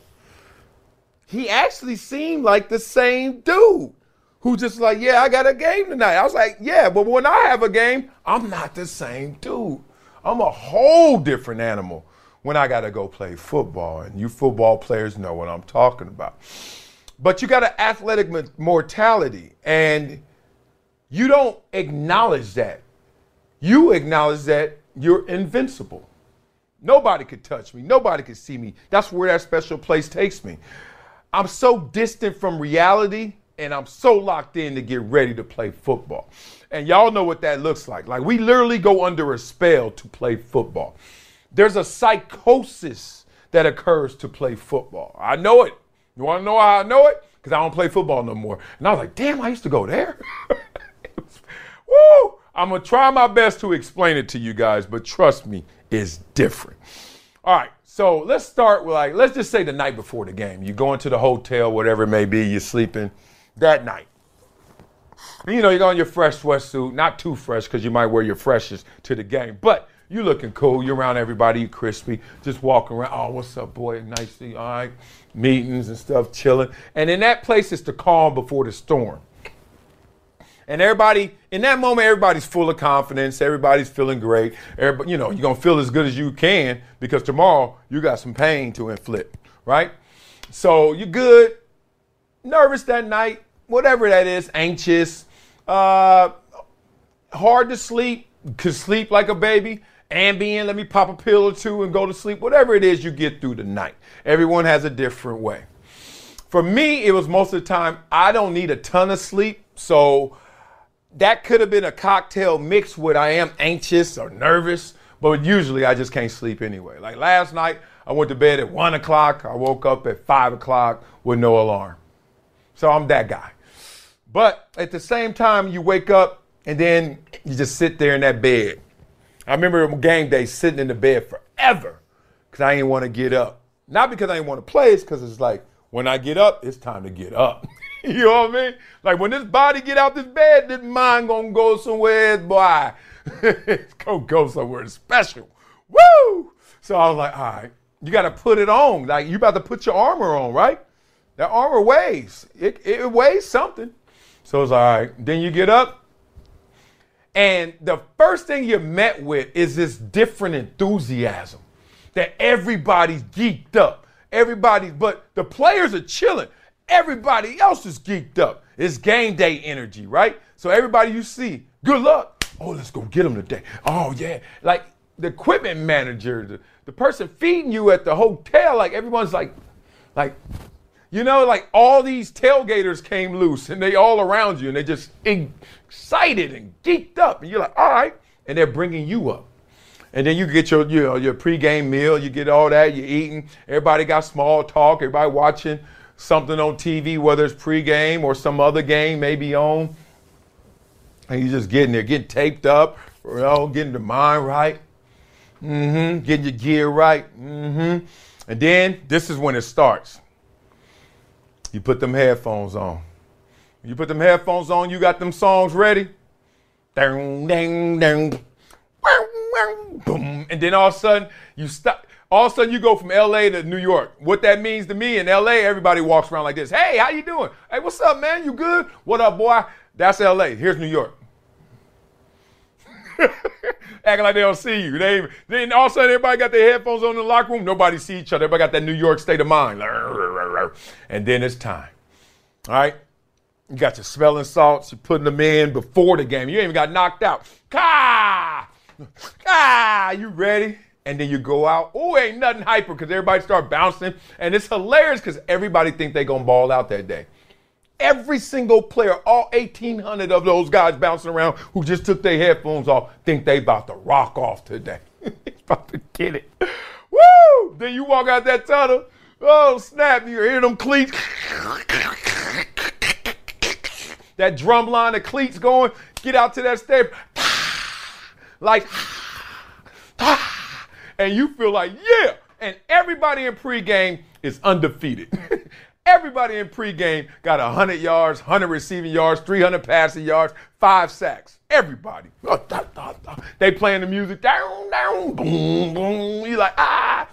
S4: He actually seemed like the same dude who just like, yeah, I got a game tonight. I was like, yeah, but when I have a game, I'm not the same dude. I'm a whole different animal when I got to go play football. And you football players know what I'm talking about. But you got an athletic mortality, and you don't acknowledge that. You acknowledge that you're invincible. Nobody could touch me. Nobody could see me. That's where that special place takes me. I'm so distant from reality, and I'm so locked in to get ready to play football. And y'all know what that looks like. Like, we literally go under a spell to play football. There's a psychosis that occurs to play football. I know it. You want to know how I know it? Because I don't play football no more. And I was like, damn, I used to go there. Woo! I'm going to try my best to explain it to you guys, but trust me, it's different. All right, so let's start with, like, let's just say the night before the game. You go into the hotel, whatever it may be, you're sleeping that night. You know, you got on your fresh sweatsuit, not too fresh because you might wear your freshest to the game, but You looking cool. You're around everybody. You crispy. Just walking around. Oh, what's up, boy? Nice to see you. All right. Meetings and stuff, chilling. And in that place, it's the calm before the storm. And everybody, in that moment, everybody's full of confidence. Everybody's feeling great. Everybody, you know, you're going to feel as good as you can because tomorrow you got some pain to inflict, right? So you're good, nervous that night, whatever that is, anxious, uh, hard to sleep, could sleep like a baby, Ambien, let me pop a pill or two and go to sleep, whatever it is you get through the night. Everyone has a different way. For me, it was most of the time, I don't need a ton of sleep, so that could have been a cocktail mixed with I am anxious or nervous, but usually I just can't sleep anyway. Like last night, I went to bed at one o'clock. I woke up at five o'clock with no alarm. So I'm that guy. But at the same time, you wake up and then you just sit there in that bed. I remember game day sitting in the bed forever because I didn't want to get up. Not because I didn't want to play, it's because it's like when I get up, it's time to get up. You know what I mean? Like when this body get out this bed, this mind gonna go somewhere, boy. It's gonna go somewhere special. Woo! So I was like, all right, you gotta put it on. Like you about to put your armor on, right? That armor weighs. It, it weighs something. So it's all right. Then you get up, and the first thing you're met with is this different enthusiasm that everybody's geeked up. Everybody, but the players are chilling. Everybody else is geeked up. It's game day energy, right? So everybody you see, good luck. Oh, let's go get them today. Oh, yeah. Like the equipment manager, the, the person feeding you at the hotel, like everyone's like, like, you know, like all these tailgaters came loose and they all around you and they just excited and geeked up. And you're like, all right. And they're bringing you up. And then you get your, you know, your pregame meal. You get all that. You're eating. Everybody got small talk. Everybody watching something on T V, whether it's pregame or some other game maybe on. And you're just getting there, getting taped up, you know, getting the mind right. Mm-hmm. Getting your gear right. Mm-hmm. And then this is when it starts. You put them headphones on. You put them headphones on, you got them songs ready. Ding, ding, ding. Boom. And then all of a sudden, you stop. All of a sudden, you go from L A to New York. What that means to me, in L A, everybody walks around like this. Hey, how you doing? Hey, what's up, man? You good? What up, boy? That's L A. Here's New York. Acting like they don't see you. They, then all of a sudden, everybody got their headphones on in the locker room. Nobody see each other. Everybody got that New York state of mind. And then it's time. All right? You got your smelling salts. You're putting them in before the game. You ain't even got knocked out. Ka! Ah, you ready? And then you go out. Oh, ain't nothing hyper because everybody start bouncing. And it's hilarious because everybody think they going to ball out that day. Every single player, all eighteen hundred of those guys bouncing around who just took their headphones off, think they about to rock off today. He's about to get it. Woo! Then you walk out that tunnel. Oh, snap. You hear them cleats. That drum line of cleats going. Get out to that stage. Like, and you feel like, yeah. And everybody in pregame is undefeated. Everybody in pregame got one hundred yards, one hundred receiving yards, three hundred passing yards, five sacks. Everybody. They playing the music. Down, down, boom, boom. You like, ah.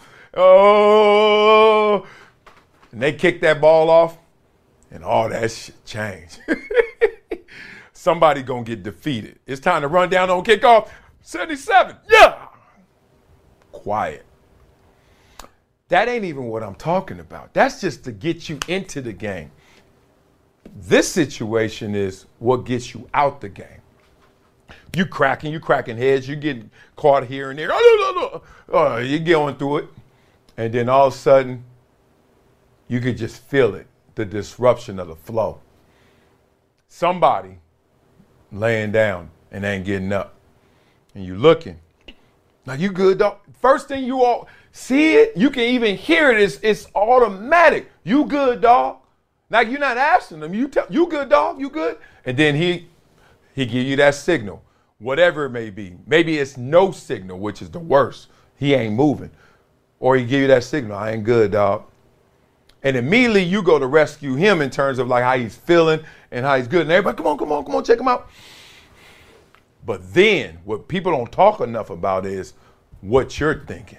S4: Oh. And they kick that ball off, and all that shit changed. Somebody gonna get defeated. It's time to run down on kickoff. seventy-seven. Yeah. Quiet. That ain't even what I'm talking about. That's just to get you into the game. This situation is what gets you out the game. You cracking, you cracking heads, you getting caught here and there. Oh, you're going through it. And then all of a sudden, you could just feel it, the disruption of the flow. Somebody laying down and ain't getting up. And you looking. Now you good, dog. First thing you all see it, you can even hear it. It's, it's automatic. You good, dog. Like you're not asking them. You tell you good, dog. You good. And then he he give you that signal, whatever it may be. Maybe it's no signal, which is the worst. He ain't moving, or he give you that signal. I ain't good, dog. And immediately you go to rescue him in terms of like how he's feeling and how he's good. And everybody, come on, come on, come on, check him out. But then what people don't talk enough about is what you're thinking.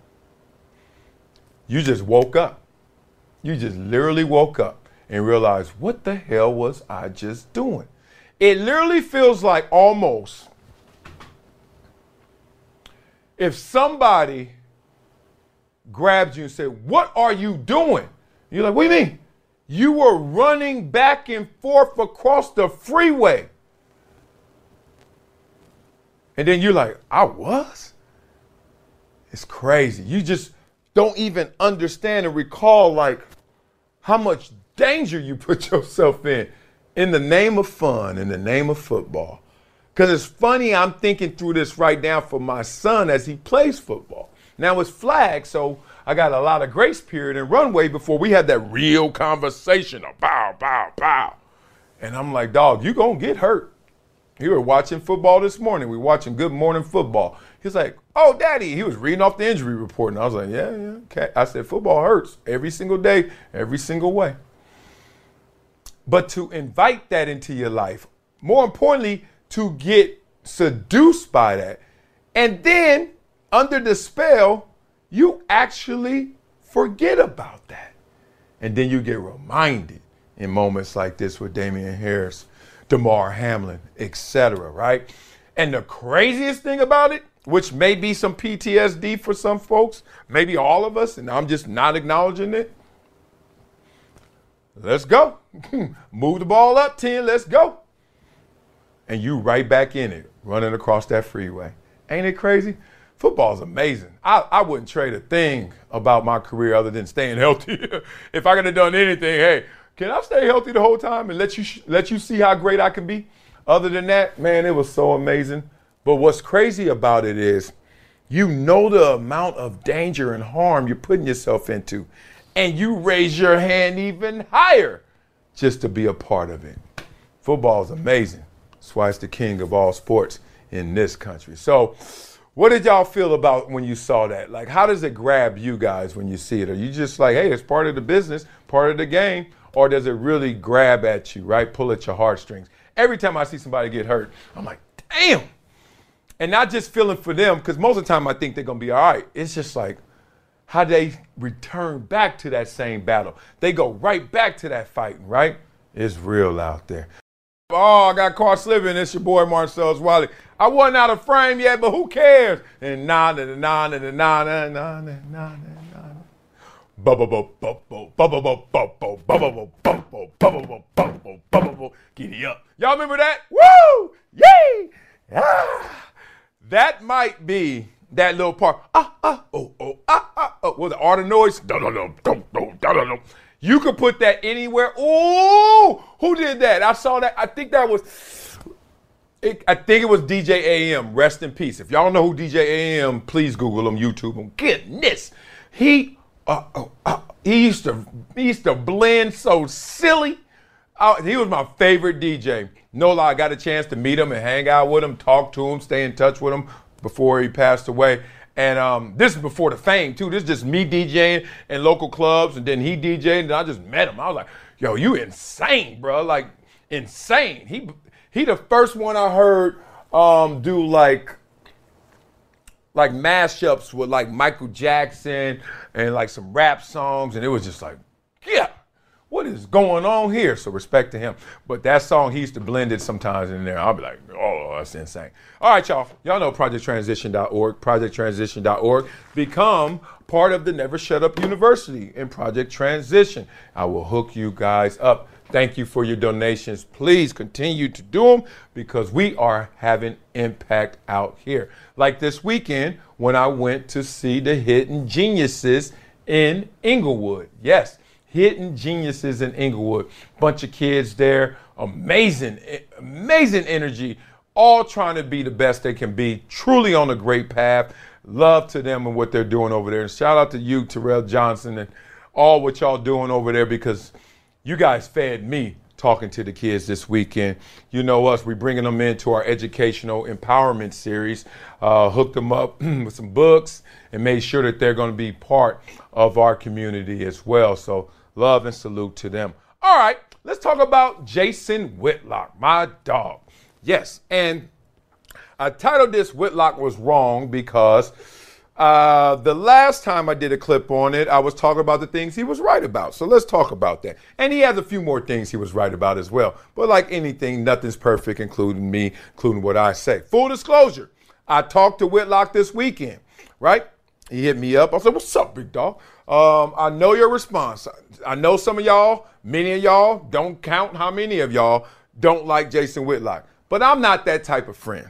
S4: You just woke up. You just literally woke up and realized, what the hell was I just doing? It literally feels like almost if somebody grabs you and said, what are you doing? You're like, what do you mean? You were running back and forth across the freeway. And then you're like, I was? It's crazy. You just don't even understand and recall like how much danger you put yourself in in the name of fun, in the name of football. Because it's funny, I'm thinking through this right now for my son as he plays football. Now it's flag, so I got a lot of grace period and runway before we had that real conversation of pow, pow, pow. And I'm like, dog, you gonna get hurt. You were watching football this morning. We were watching Good Morning Football. He's like, oh, Daddy. He was reading off the injury report. And I was like, yeah, yeah, okay. I said, football hurts every single day, every single way. But to invite that into your life, more importantly, to get seduced by that, and then under the spell, you actually forget about that. And then you get reminded in moments like this with Damian Harris, Damar Hamlin, et cetera, right? And the craziest thing about it, which may be some P T S D for some folks, maybe all of us, and I'm just not acknowledging it. Let's go. Move the ball up, ten, let's go. And you right back in it, running across that freeway. Ain't it crazy? Football's amazing. I, I wouldn't trade a thing about my career other than staying healthy. If I could have done anything, hey, can I stay healthy the whole time and let you sh- let you see how great I can be? Other than that, man, it was so amazing. But what's crazy about it is you know the amount of danger and harm you're putting yourself into, and you raise your hand even higher just to be a part of it. Football is amazing. That's why it's the king of all sports in this country. So what did y'all feel about when you saw that? Like, how does it grab you guys when you see it? Are you just like, hey, it's part of the business, part of the game? Or does it really grab at you, right? Pull at your heartstrings. Every time I see somebody get hurt, I'm like, damn. And not just feeling for them, because most of the time I think they're going to be all right. It's just like how they return back to that same battle. They go right back to that fighting, right? It's real out there. Oh, I got caught slipping. It's your boy Marcellus Wiley. I wasn't out of frame yet, but who cares? And na na na na na na na na na na na. Bubble bubble bubble bubble bubble bubble bubble bubble bubble bubble bubble. Giddy up. Y'all remember that? Woo! Yay! Ah! That might be that little part. Ah ah oh oh ah ah oh. With the art of noise. No no no no no no no. You could put that anywhere. Oh, who did that? I saw that. I think that was. It, I think it was D J A M. Rest in peace. If y'all know who D J A M, please Google him, YouTube him. Goodness, he. Uh, uh, uh, he used to he used to blend so silly. Uh, he was my favorite D J. No lie, I got a chance to meet him and hang out with him, talk to him, stay in touch with him before he passed away. And um, this is before the fame too. This is just me DJing in local clubs, and then he DJed, and I just met him. I was like, "Yo, you insane, bro! Like insane." He he, the first one I heard um, do like. like mashups with like Michael Jackson and like some rap songs. And it was just like, yeah, what is going on here? So respect to him. But that song, he used to blend it sometimes in there. I'll be like, oh, that's insane. All right, y'all. Y'all know project transition dot org, project transition dot org. Become part of the Never Shut Up University in Project Transition. I will hook you guys up. Thank you for your donations. Please continue to do them because we are having impact out here. Like this weekend when I went to see the Hidden Geniuses in Inglewood. Yes, Hidden Geniuses in Inglewood. Bunch of kids there. Amazing, amazing energy. All trying to be the best they can be. Truly on a great path. Love to them and what they're doing over there. And shout out to you, Terrell Johnson, and all what y'all doing over there because you guys fed me talking to the kids this weekend. You know us, we bringing them into our educational empowerment series, uh, hooked them up with some books and made sure that they're going to be part of our community as well. So love and salute to them. All right, let's talk about Jason Whitlock, my dog. Yes, and I titled this Whitlock Was Wrong because uh, the last time I did a clip on it, I was talking about the things he was right about. So let's talk about that. And he has a few more things he was right about as well. But like anything, nothing's perfect, including me, including what I say. Full disclosure, I talked to Whitlock this weekend, right? He hit me up. I said, what's up, big dog? Um, I know your response. I know some of y'all, many of y'all, don't count how many of y'all don't like Jason Whitlock. But I'm not that type of friend.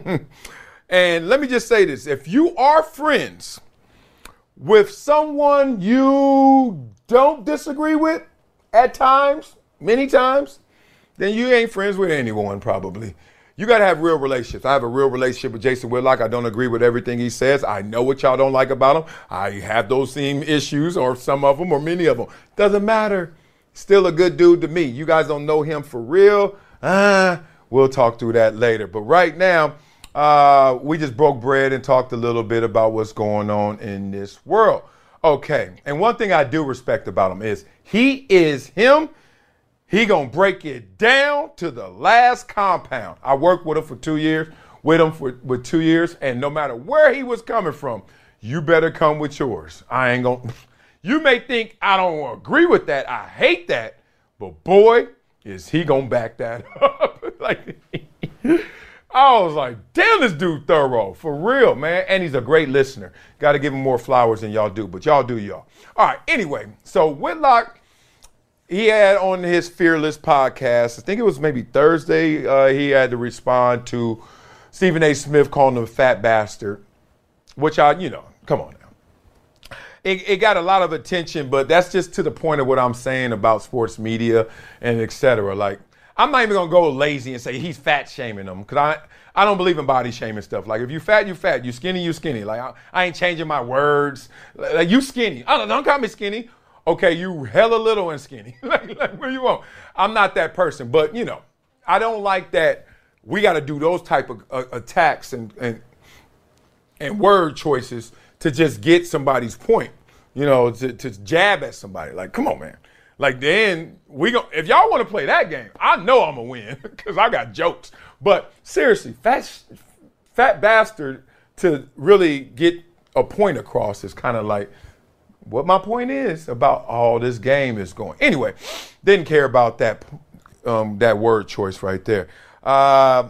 S4: And let me just say this. If you are friends with someone you don't disagree with at times, many times, then you ain't friends with anyone probably. You got to have real relationships. I have a real relationship with Jason Whitlock. I don't agree with everything he says. I know what y'all don't like about him. I have those same issues, or some of them, or many of them. Doesn't matter. Still a good dude to me. You guys don't know him for real. Ah, uh, we'll talk through that later. But right now, uh, we just broke bread and talked a little bit about what's going on in this world. Okay, and one thing I do respect about him is he is him. He gonna break it down to the last compound. I worked with him for two years, with him for with two years, and no matter where he was coming from, you better come with yours. I ain't gonna. You may think I don't agree with that. I hate that, but boy, is he gonna back that up? Like, I was like, damn, this dude thorough, for real, man. And he's a great listener. Got to give him more flowers than y'all do, but y'all do y'all. All right, anyway, so Whitlock, he had on his Fearless podcast, I think it was maybe Thursday, uh, he had to respond to Stephen A. Smith calling him a fat bastard, which I, you know, come on now. It, it got a lot of attention, but that's just to the point of what I'm saying about sports media and et cetera. Like, I'm not even going to go lazy and say he's fat shaming them, because I, I don't believe in body shaming stuff. Like, if you fat, you fat. You skinny, you skinny. Like, I, I ain't changing my words. Like, you skinny. I don't, don't call me skinny. Okay, you hella little and skinny. like, like, where you want? I'm not that person. But, you know, I don't like that we got to do those type of uh, attacks and, and and word choices to just get somebody's point, you know, to, to jab at somebody. Like, come on, man. Like, then we go. If y'all want to play that game, I know I'm going to win because I got jokes. But seriously, fat, fat bastard to really get a point across is kind of like what my point is about all this game is going. Anyway, didn't care about that um, that word choice right there. Uh,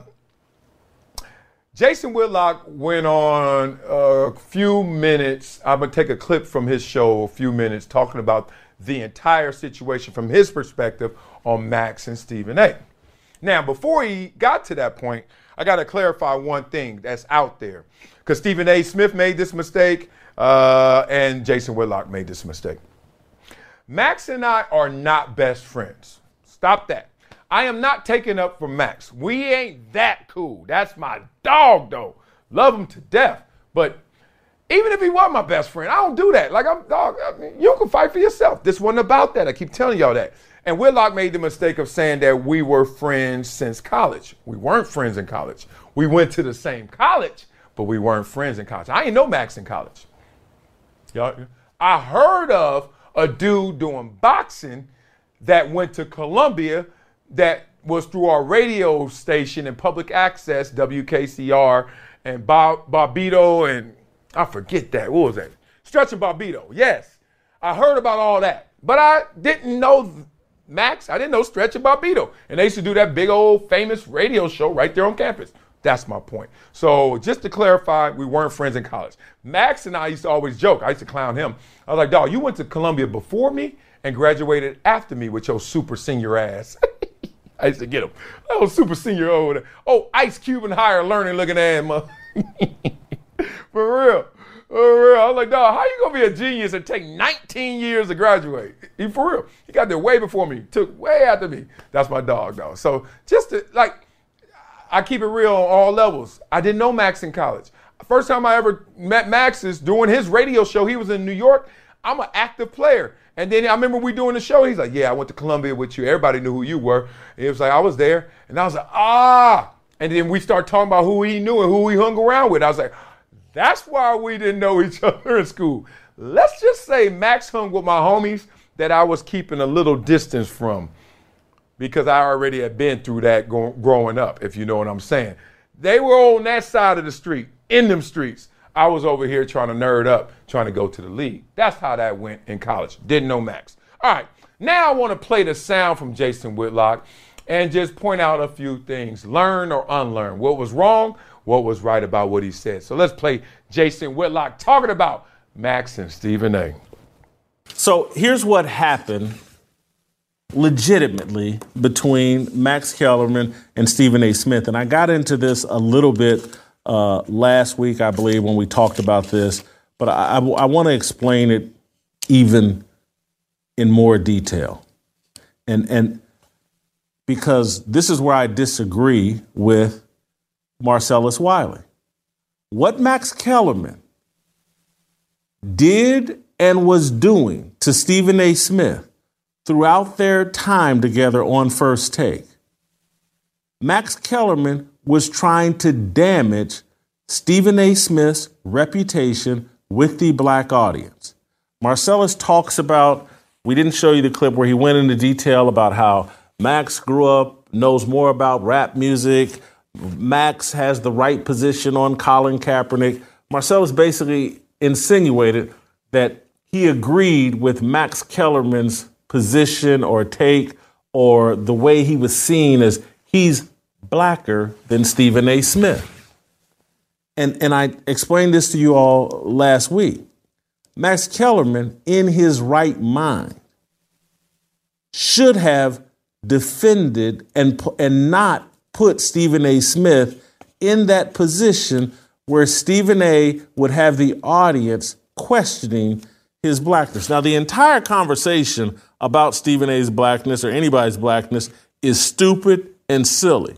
S4: Jason Whitlock went on a few minutes. I'm going to take a clip from his show, a few minutes, talking about the entire situation from his perspective on Max and Stephen A. Now, before he got to that point, I got to clarify one thing that's out there. Because Stephen A. Smith made this mistake uh, and Jason Whitlock made this mistake. Max and I are not best friends. Stop that. I am not taking up for Max. We ain't that cool. That's my dog, though. Love him to death. But even if he was my best friend, I don't do that. Like, I'm dog. I mean, you can fight for yourself. This wasn't about that. I keep telling y'all that. And Whitlock made the mistake of saying that we were friends since college. We weren't friends in college. We went to the same college, but we weren't friends in college. I ain't know Max in college. Y'all, I heard of a dude doing boxing that went to Columbia that was through our radio station and public access, W K C R, and Bob, Bobito, and I forget that. What was that? Stretch and Bobito. Yes. I heard about all that. But I didn't know Max. I didn't know Stretch and Bobito. And they used to do that big old famous radio show right there on campus. That's my point. So just to clarify, we weren't friends in college. Max and I used to always joke. I used to clown him. I was like, dog, you went to Columbia before me and graduated after me with your super senior ass. I used to get him. Oh, super senior over there. Oh, Ice Cube and higher learning looking at him. For real. For real. I was like, dog, how you going to be a genius and take nineteen years to graduate? He, for real. He got there way before me. Took way after me. That's my dog, dog. So just to, like, I keep it real on all levels. I didn't know Max in college. First time I ever met Max is doing his radio show. He was in New York. I'm an active player. And then I remember we doing the show. He's like, yeah, I went to Columbia with you. Everybody knew who you were. And it was like, I was there. And I was like, ah. And then we start talking about who he knew and who he hung around with. I was like, that's why we didn't know each other in school. Let's just say Max hung with my homies that I was keeping a little distance from because I already had been through that go- growing up, if you know what I'm saying. They were on that side of the street, in them streets. I was over here trying to nerd up, trying to go to the league. That's how that went in college. Didn't know Max. All right, now I want to play the sound from Jason Whitlock and just point out a few things. Learn or unlearn. What was wrong, what was right about what he said. So let's play Jason Whitlock talking about Max and Stephen A.
S7: So here's what happened legitimately between Max Kellerman and Stephen A. Smith. And I got into this a little bit uh, last week, I believe, when we talked about this. But I, I, I want to explain it even in more detail. And, and because this is where I disagree with Marcellus Wiley. What Max Kellerman did and was doing to Stephen A. Smith throughout their time together on First Take, Max Kellerman was trying to damage Stephen A. Smith's reputation with the black audience. Marcellus talks about, we didn't show you the clip where he went into detail about how Max grew up, knows more about rap music. Max has the right position on Colin Kaepernick. Marcellus basically insinuated that he agreed with Max Kellerman's position or take or the way he was seen as he's blacker than Stephen A. Smith. And, and I explained this to you all last week. Max Kellerman, in his right mind, should have defended and, and not put Stephen A. Smith in that position where Stephen A. would have the audience questioning his blackness. Now, the entire conversation about Stephen A.'s blackness or anybody's blackness is stupid and silly.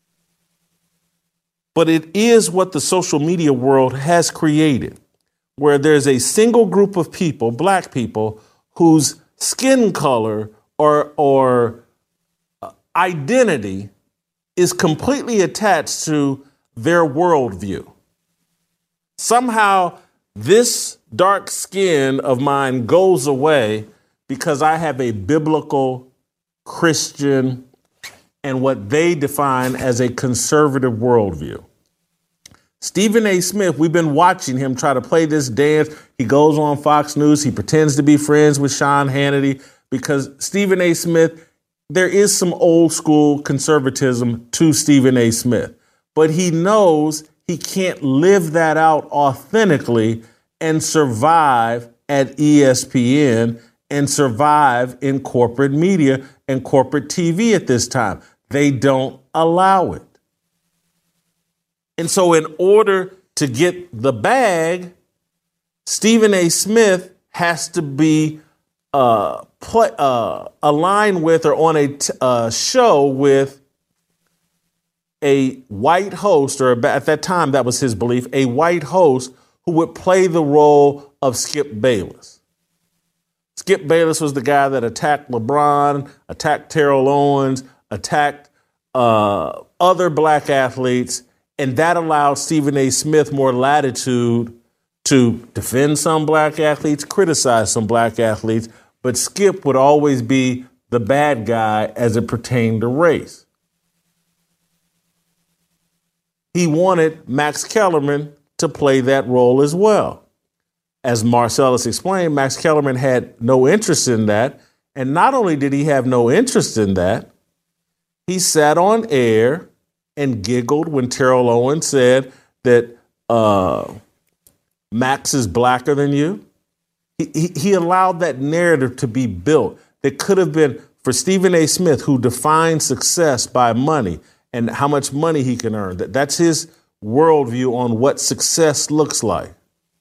S7: But it is what the social media world has created, where there's a single group of people, black people, whose skin color or, or identity is completely attached to their worldview. Somehow, this dark skin of mine goes away because I have a biblical, Christian, and what they define as a conservative worldview. Stephen A. Smith, we've been watching him try to play this dance. He goes on Fox News. He pretends to be friends with Sean Hannity because Stephen A. Smith, there is some old school conservatism to Stephen A. Smith, but he knows he can't live that out authentically and survive at E S P N and survive in corporate media and corporate T V at this time. They don't allow it. And so in order to get the bag, Stephen A. Smith has to be uh, play, uh, aligned with or on a t- uh, show with a white host, or at that time that was his belief, a white host who would play the role of Skip Bayless. Skip Bayless was the guy that attacked LeBron, attacked Terrell Owens, attacked uh, other black athletes, and that allowed Stephen A. Smith more latitude to defend some black athletes, criticize some black athletes, but Skip would always be the bad guy as it pertained to race. He wanted Max Kellerman to play that role as well. As Marcellus explained, Max Kellerman had no interest in that. And not only did he have no interest in that, he sat on air and giggled when Terrell Owens said that uh, Max is blacker than you. He, he, he allowed that narrative to be built that could have been for Stephen A. Smith, who defined success by money and how much money he can earn. That, that's his worldview on what success looks like.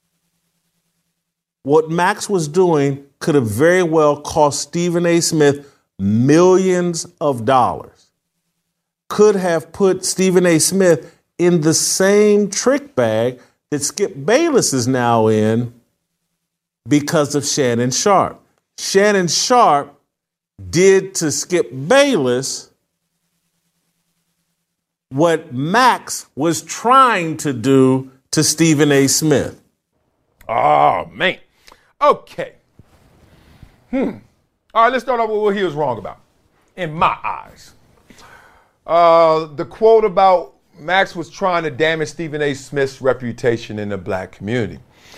S7: What Max was doing could have very well cost Stephen A. Smith millions of dollars. Could have put Stephen A. Smith in the same trick bag that Skip Bayless is now in because of Shannon Sharpe. Shannon Sharpe did to Skip Bayless what Max was trying to do to Stephen A. Smith.
S4: Oh, man. Okay. Hmm. All right, let's start off with what he was wrong about, in my eyes. Uh, the quote about Max was trying to damage Stephen A. Smith's reputation in the black community.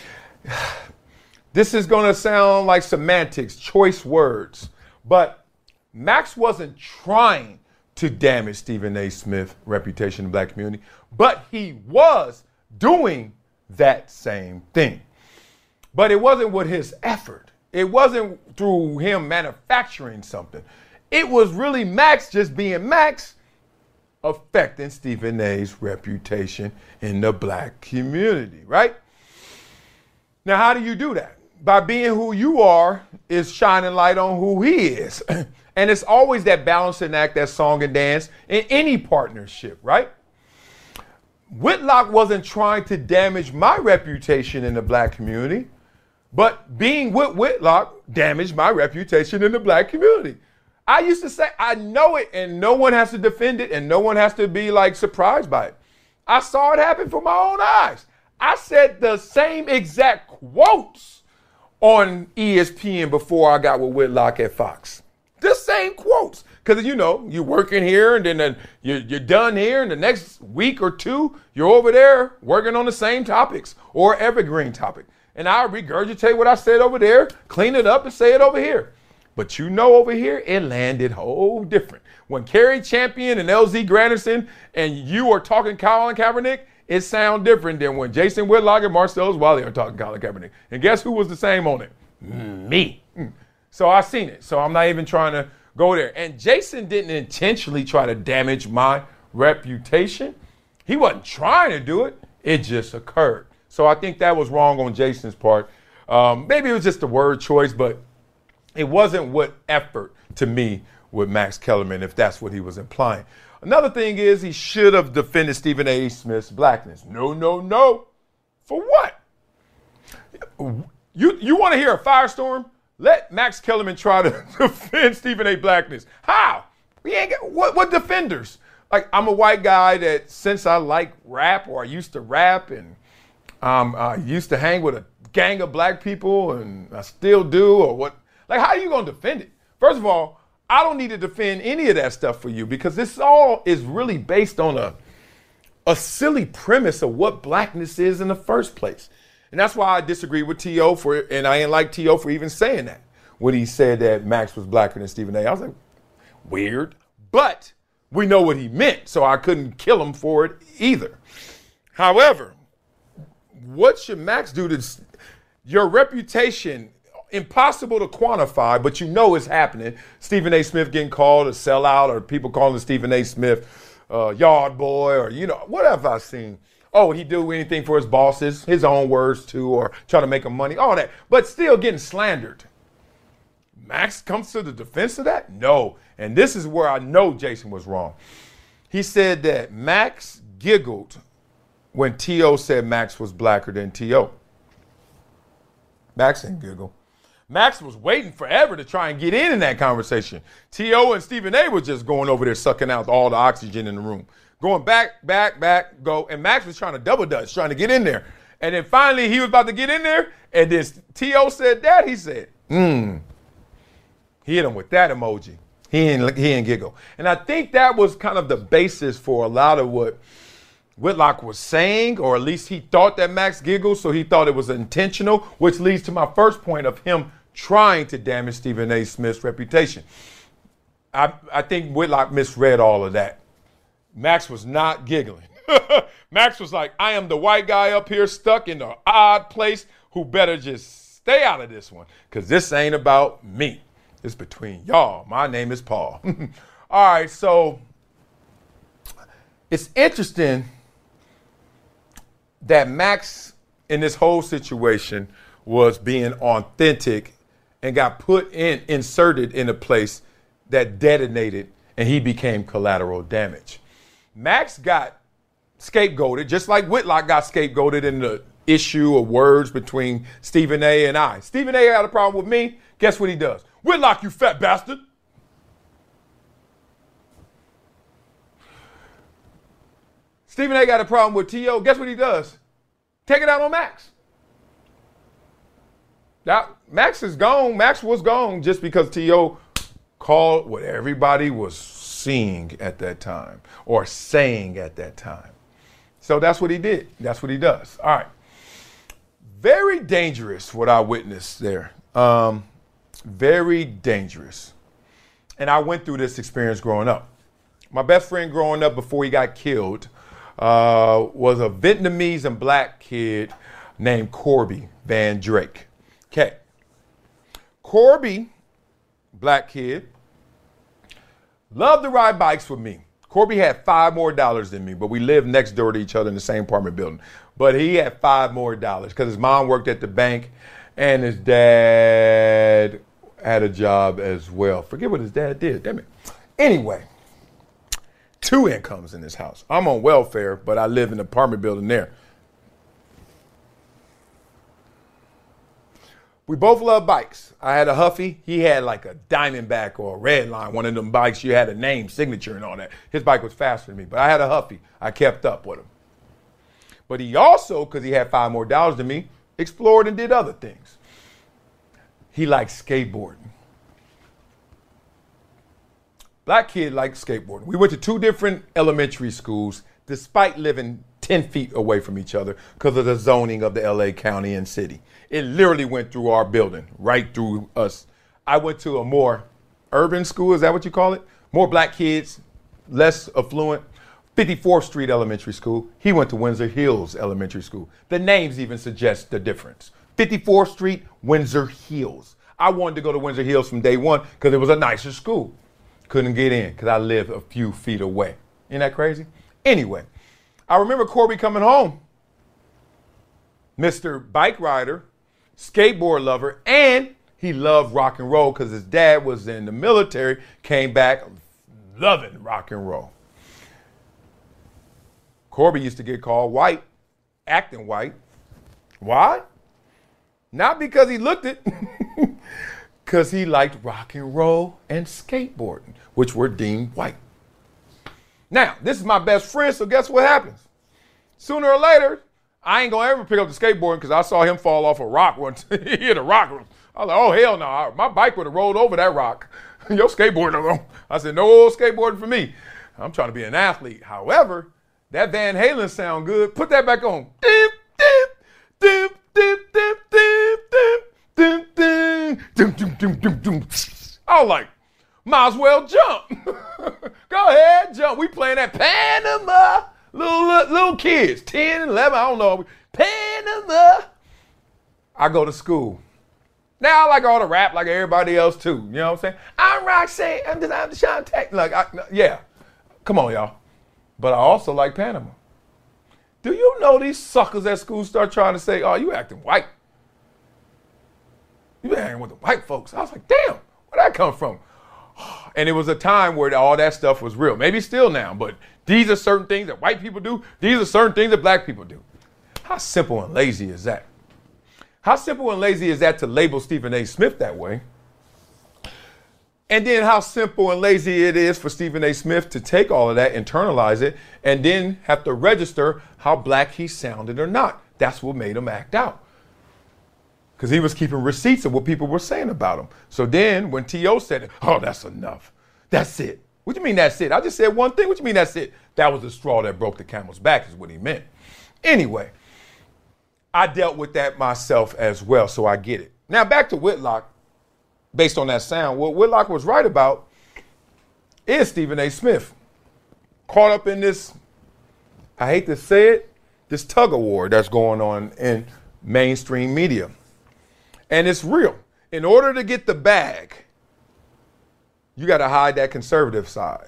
S4: This is going to sound like semantics, choice words, but Max wasn't trying to damage Stephen A. Smith's reputation in the black community, but he was doing that same thing. But it wasn't with his effort. It wasn't through him manufacturing something. It was really Max just being Max, affecting Stephen A's reputation in the black community, right? Now, how do you do that? By being who you are is shining light on who he is. And it's always that balancing act, that song and dance in any partnership, right? Whitlock wasn't trying to damage my reputation in the black community, but being with Whitlock damaged my reputation in the black community. I used to say, I know it, and no one has to defend it, and no one has to be like surprised by it. I saw it happen for my own eyes. I said the same exact quotes on E S P N before I got with Whitlock at Fox. The same quotes. Because, you know, you're working here and then uh, you're, you're done here, and the next week or two, you're over there working on the same topics or evergreen topic. And I regurgitate what I said over there, clean it up, and say it over here. But you know, over here, it landed whole different. When Kerry Champion and L Z Granderson and you are talking Colin Kaepernick, it sounds different than when Jason Whitlock and Marcellus Wiley are talking Colin Kaepernick. And guess who was the same on it? Me. So I seen it. So I'm not even trying to go there. And Jason didn't intentionally try to damage my reputation. He wasn't trying to do it. It just occurred. So I think that was wrong on Jason's part. Um, maybe it was just a word choice, but it wasn't with effort to me with Max Kellerman, if that's what he was implying. Another thing is he should have defended Stephen A. Smith's blackness. No, no, no. For what? You you want to hear a firestorm? Let Max Kellerman try to defend Stephen A. blackness. How? We ain't got, what, what defenders? Like, I'm a white guy that since I like rap, or I used to rap, and um, I used to hang with a gang of black people, and I still do, or what? Like, how are you going to defend it? First of all, I don't need to defend any of that stuff for you, because this all is really based on a, a silly premise of what blackness is in the first place. And that's why I disagree with T O for it, and I ain't like T O for even saying that when he said that Max was blacker than Stephen A. I was like, weird. But we know what he meant, so I couldn't kill him for it either. However, what should Max do to your reputation? Impossible to quantify, but you know it's happening. Stephen A. Smith getting called a sellout, or people calling Stephen A. Smith uh, yard boy, or, you know, what have I seen? Oh, he do anything for his bosses, his own words too, or try to make him money, all that, but still getting slandered. Max comes to the defense of that? No. And this is where I know Jason was wrong. He said that Max giggled when T O said Max was blacker than T O. Max didn't giggle. Max was waiting forever to try and get in in that conversation. T O and Stephen A. were just going over there sucking out all the oxygen in the room. Going back, back, back, go. And Max was trying to double dutch, trying to get in there. And then finally he was about to get in there. And then T O said that. He said, hmm. He hit him with that emoji. He didn't, he didn't giggle. And I think that was kind of the basis for a lot of what Whitlock was saying, or at least he thought that Max giggled, so he thought it was intentional, which leads to my first point of him trying to damage Stephen A. Smith's reputation. I, I think Whitlock misread all of that. Max was not giggling. Max was like, I am the white guy up here stuck in an odd place who better just stay out of this one, because this ain't about me. It's between y'all. My name is Paul. All right, so it's interesting that Max in this whole situation was being authentic and got put in, inserted in a place that detonated, and he became collateral damage. Max got scapegoated, just like Whitlock got scapegoated in the issue of words between Stephen A. and I. Stephen A. had a problem with me. Guess what he does? Whitlock, you fat bastard. Stephen A. got a problem with T O. Guess what he does? Take it out on Max. Now, Max is gone. Max was gone just because T O called what everybody was seeing at that time or saying at that time. So that's what he did. That's what he does. All right. Very dangerous what I witnessed there. Um, very dangerous. And I went through this experience growing up. My best friend growing up before he got killed uh, was a Vietnamese and black kid named Corby Van Drake. Okay. Corby, black kid, loved to ride bikes with me. Corby had five more dollars than me, but we lived next door to each other in the same apartment building. But he had five more dollars because his mom worked at the bank and his dad had a job as well. Forget what his dad did, damn it. Anyway, two incomes in this house. I'm on welfare, but I live in an apartment building there. We both love bikes. I had a Huffy. He had like a Diamondback or a Redline, one of them bikes you had a name, signature and all that. His bike was faster than me, but I had a Huffy. I kept up with him. But he also, because he had five more dollars than me, explored and did other things. He liked skateboarding. Black kid liked skateboarding. We went to two different elementary schools despite living ten feet away from each other because of the zoning of the L A County and city. It literally went through our building, right through us. I went to a more urban school, is that what you call it? More black kids, less affluent. fifty-fourth Street Elementary School. He went to Windsor Hills Elementary School. The names even suggest the difference. fifty-fourth Street, Windsor Hills. I wanted to go to Windsor Hills from day one because it was a nicer school. Couldn't get in because I live a few feet away. Isn't that crazy? Anyway, I remember Corby coming home. Mister Bike rider, skateboard lover, and he loved rock and roll because his dad was in the military, came back loving rock and roll. Corby used to get called white, acting white. Why? Not because he looked it, because he liked rock and roll and skateboarding, which were deemed white. Now, this is my best friend, so guess what happens? Sooner or later, I ain't gonna ever pick up the skateboarding because I saw him fall off a rock once. He hit a rock. I was like, oh, hell no. My bike would have rolled over that rock. Your skateboarding. I said, no skateboarding for me. I'm trying to be an athlete. However, that Van Halen sound good. Put that back on. Dip, dip, dip, dip, dip, dip, dip, dip, dip, dip, dip, dip, dip, dip. I was like, might as well jump. Go ahead, jump. We playing that Panama. Little, little, little kids, ten, eleven, I don't know. Panama. I go to school. Now I like all the rap like everybody else too. You know what I'm saying? I'm Roxanne. I'm just, I'm Deshaun Tech. Like, I, yeah. Come on, y'all. But I also like Panama. Do you know these suckers at school start trying to say, oh, you acting white? You been hanging with the white folks. I was like, damn, where'd that come from? And it was a time where all that stuff was real. Maybe still now, but these are certain things that white people do. These are certain things that black people do. How simple and lazy is that? How simple and lazy is that to label Stephen A. Smith that way? And then how simple and lazy it is for Stephen A. Smith to take all of that, internalize it, and then have to register how black he sounded or not. That's what made him act out. Because he was keeping receipts of what people were saying about him. So then when T O said, oh, that's enough. That's it. What do you mean that's it? I just said one thing. What do you mean that's it? That was the straw that broke the camel's back is what he meant. Anyway, I dealt with that myself as well, so I get it. Now back to Whitlock. Based on that sound, what Whitlock was right about is Stephen A. Smith. Caught up in this, I hate to say it, this tug of war that's going on in mainstream media. And it's real. In order to get the bag, you got to hide that conservative side.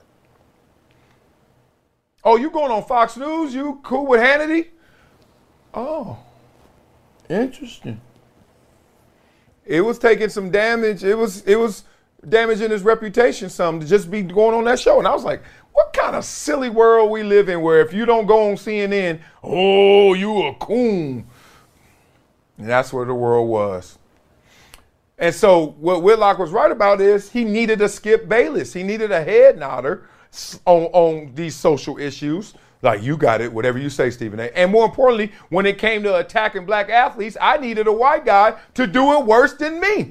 S4: Oh, you going on Fox News? You cool with Hannity? Oh, interesting. It was taking some damage. It was it was damaging his reputation some to just be going on that show. And I was like, what kind of silly world we live in where if you don't go on C N N, oh, you a coon. And that's where the world was. And so what Whitlock was right about is he needed a Skip Bayless. He needed a head nodder on, on these social issues. Like, you got it, whatever you say, Stephen A. And more importantly, when it came to attacking black athletes, I needed a white guy to do it worse than me.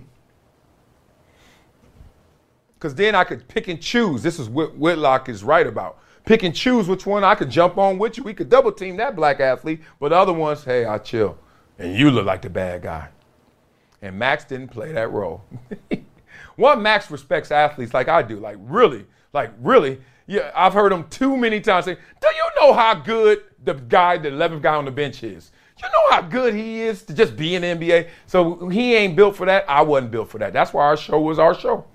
S4: Because then I could pick and choose. This is what Whitlock is right about. pick and choose which one I could jump on with you. We could double team that black athlete, but the other ones, hey, I chill. And you look like the bad guy. And Max didn't play that role. One, Max respects athletes like I do, like really, like really. Yeah, I've heard him too many times say, do you know how good the guy, the eleventh guy on the bench is? You know how good he is to just be in the N B A? So he ain't built for that. I wasn't built for that. That's why our show was our show.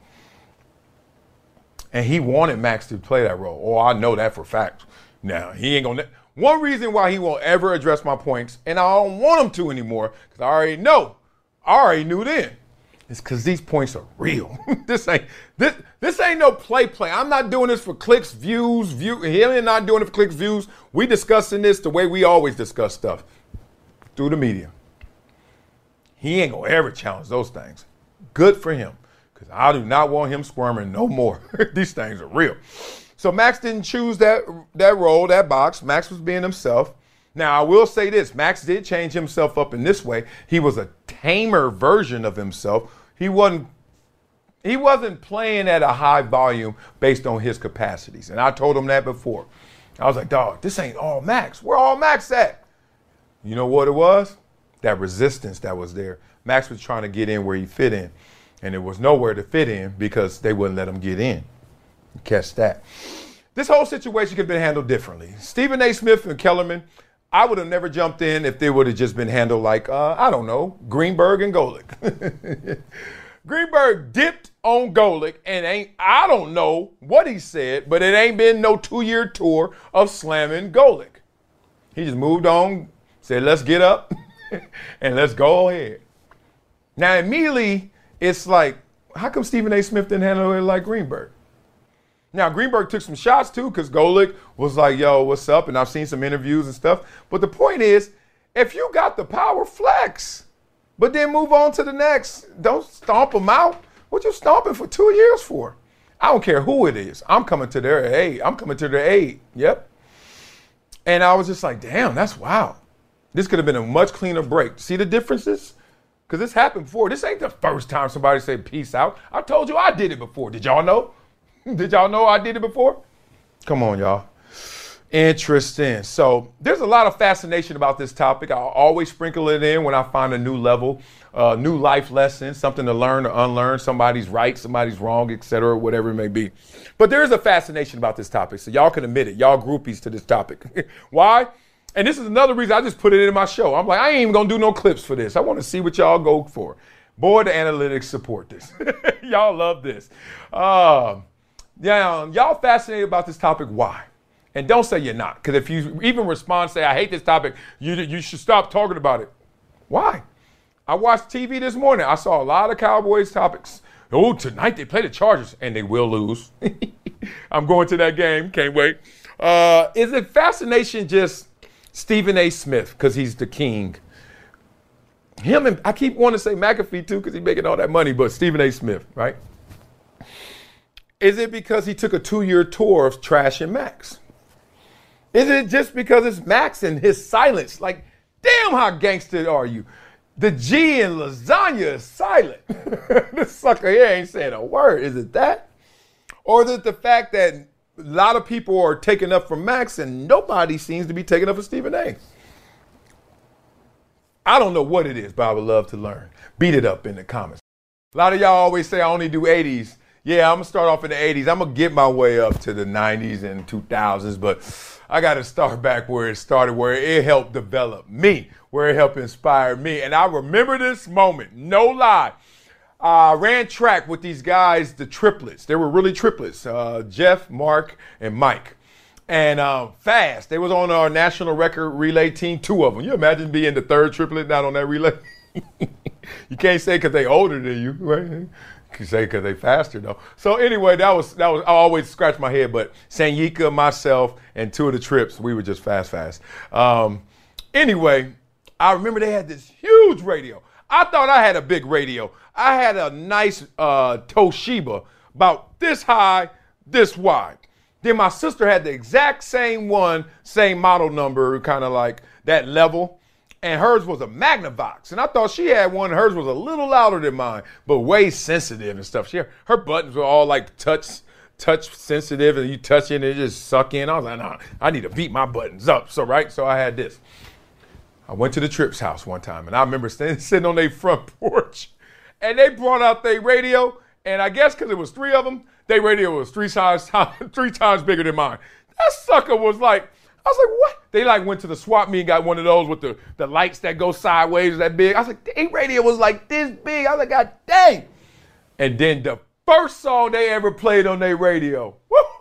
S4: And he wanted Max to play that role. Oh, I know that for a fact. Now, he ain't gonna. One reason why he won't ever address my points, and I don't want him to anymore, because I already know, I already knew then, is because these points are real. this ain't this this ain't no play play. I'm not doing this for clicks, views, view. Him and not doing it for clicks, views. We discussing this the way we always discuss stuff, through the media. He ain't gonna ever challenge those things. Good for him. Because I do not want him squirming no more. These things are real. So Max didn't choose that that role, that box. Max was being himself. Now, I will say this. Max did change himself up in this way. He was a tamer version of himself. He wasn't, he wasn't playing at a high volume based on his capacities. And I told him that before. I was like, dog, this ain't all Max. Where all Max at? You know what it was? That resistance that was there. Max was trying to get in where he fit in. And there was nowhere to fit in because they wouldn't let him get in. Catch that. This whole situation could have been handled differently. Stephen A. Smith and Kellerman, I would have never jumped in if they would have just been handled like, uh, I don't know, Greenberg and Golick. Greenberg dipped on Golick and ain't, I don't know what he said, but it ain't been no two-year tour of slamming Golick. He just moved on, said, let's get up and let's go ahead. Now, immediately, it's like, how come Stephen A. Smith didn't handle it like Greenberg? Now, Greenberg took some shots, too, because Golick was like, yo, what's up? And I've seen some interviews and stuff. But the point is, if you got the power, flex. But then move on to the next. Don't stomp them out. What you stomping for two years for? I don't care who it is. I'm coming to their aid. I'm coming to their aid. Yep. And I was just like, damn, that's wild. This could have been a much cleaner break. See the differences? Because this happened before. This ain't the first time somebody said peace out. I told you I did it before. Did y'all know? Did y'all know I did it before? Come on, y'all. Interesting. So there's a lot of fascination about this topic. I'll always sprinkle it in when I find a new level, uh, new life lesson, something to learn or unlearn. Somebody's right, somebody's wrong, et cetera, whatever it may be. But there is a fascination about this topic. So y'all can admit it. Y'all groupies to this topic. Why? And this is another reason I just put it in my show. I'm like, I ain't even going to do no clips for this. I want to see what y'all go for. Boy, the analytics support this. Y'all love this. Uh, yeah, y'all fascinated about this topic. Why? And don't say you're not. Because if you even respond, say, I hate this topic, you, you should stop talking about it. Why? I watched T V this morning. I saw a lot of Cowboys topics. Oh, tonight they play the Chargers, and they will lose. I'm going to that game. Can't wait. Uh, is it fascination just Stephen A. Smith, because he's the king? Him and I keep wanting to say McAfee too, because he's making all that money, but Stephen A. Smith, right? Is it because he took a two-year tour of trashing Max? Is it just because it's Max and his silence? Like, damn, how gangster are you? The G in lasagna is silent. This sucker here ain't saying a word. Is it that? Or is it the fact that a lot of people are taking up for Max and nobody seems to be taking up for Stephen A? I don't know what it is, but I would love to learn. Beat it up in the comments. A lot of y'all always say I only do eighties. Yeah, I'm going to start off in the eighties. I'm going to get my way up to the nineties and two thousands, but I got to start back where it started, where it helped develop me, where it helped inspire me. And I remember this moment, no lie. I uh, ran track with these guys, the triplets. They were really triplets, uh, Jeff, Mark, and Mike. And um, fast. They was on our national record relay team, two of them. You imagine being the third triplet not on that relay? You can't say because they older than you, right? You can say because they faster, though. So anyway, that was, that was I always scratch my head, but Sanyika, myself, and two of the trips, we were just fast, fast. Um, anyway, I remember they had this huge radio. I thought I had a big radio. I had a nice uh, Toshiba, about this high, this wide. Then my sister had the exact same one, same model number, kind of like that level. And hers was a Magnavox. And I thought she had one. Hers was a little louder than mine, but way sensitive and stuff. She, her buttons were all like touch touch sensitive and you touch it and it just suck in. I was like, nah, I need to beat my buttons up. So, right, so I had this. I went to the Trips house one time, and I remember sitting, sitting on their front porch, and they brought out their radio, and I guess because it was three of them, their radio was three times, three times bigger than mine. That sucker was like, I was like, what? They like went to the swap meet and got one of those with the, the lights that go sideways that big. I was like, their radio was like this big. I was like, God dang. And then the first song they ever played on their radio.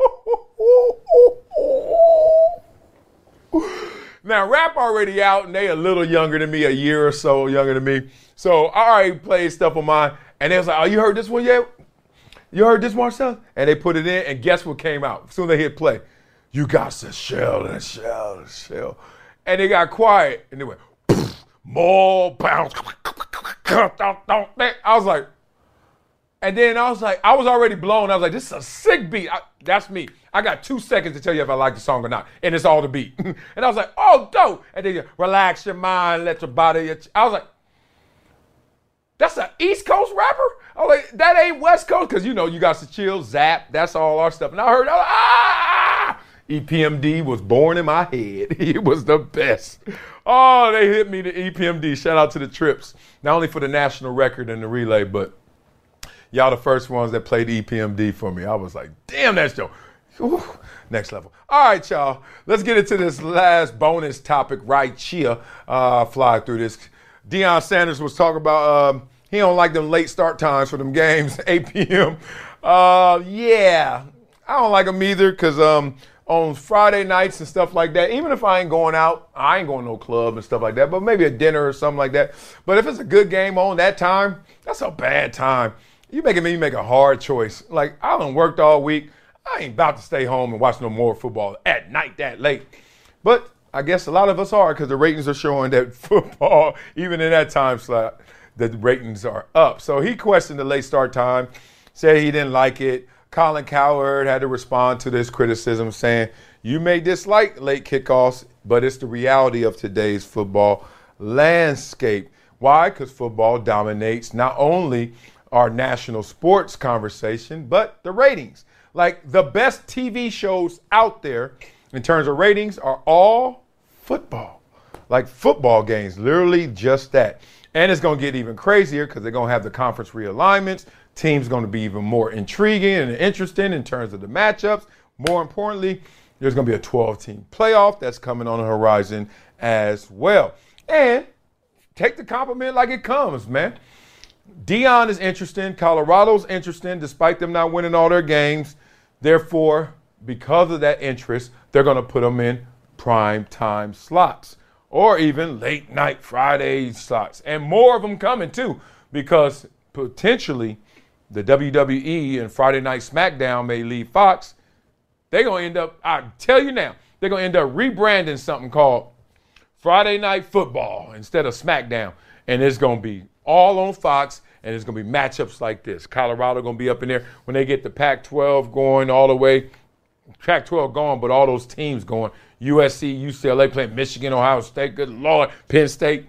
S4: Now, rap already out, and they a little younger than me, a year or so younger than me. So I already played stuff on mine, and they was like, oh, you heard this one yet? You heard this, Marcel? And they put it in, and guess what came out? As soon as they hit play, you got to shell and shell and shell. And they got quiet, and they went, more pounds. I was like, and then I was like, I was already blown. I was like, this is a sick beat. I, that's me. I got two seconds to tell you if I like the song or not. And it's all the beat. And I was like, oh, dope. And then you relax your mind, let your body. Your ch-. I was like, that's an East Coast rapper? I was like, that ain't West Coast. Because, you know, you got to chill, Zap. That's all our stuff. And I heard, I was like, ah! E P M D was born in my head. It was the best. Oh, they hit me to E P M D. Shout out to the Trips. Not only for the national record and the relay, but y'all the first ones that played E P M D for me. I was like, damn, that's dope. Whew, next level. All right, y'all. Let's get into this last bonus topic right here. Uh, fly through this. Deion Sanders was talking about um, he don't like them late start times for them games, eight p.m. Uh, yeah, I don't like them either because um, on Friday nights and stuff like that, even if I ain't going out, I ain't going to no club and stuff like that, but maybe a dinner or something like that. But if it's a good game on that time, that's a bad time. You making me make a hard choice. Like, I done worked all week. I ain't about to stay home and watch no more football at night that late. But I guess a lot of us are because the ratings are showing that football, even in that time slot, the ratings are up. So he questioned the late start time, said he didn't like it. Colin Cowherd had to respond to this criticism saying, you may dislike late kickoffs, but it's the reality of today's football landscape. Why? Because football dominates not only our national sports conversation, but the ratings. Like the best T V shows out there in terms of ratings are all football. Like football games, literally just that. And it's going to get even crazier because they're going to have the conference realignments. Teams going to be even more intriguing and interesting in terms of the matchups. More importantly, there's going to be a twelve-team playoff that's coming on the horizon as well. And take the compliment like it comes, man. Deion is interesting. Colorado's interesting, despite them not winning all their games. Therefore, because of that interest, they're going to put them in prime time slots or even late night Friday slots. And more of them coming, too, because potentially the W W E and Friday Night SmackDown may leave Fox. They're going to end up, I tell you now, they're going to end up rebranding something called Friday Night Football instead of SmackDown. And it's going to be all on Fox, and it's going to be matchups like this. Colorado going to be up in there when they get the Pac twelve going all the way. Pac twelve going, but all those teams going. U S C, U C L A playing Michigan, Ohio State, good Lord, Penn State.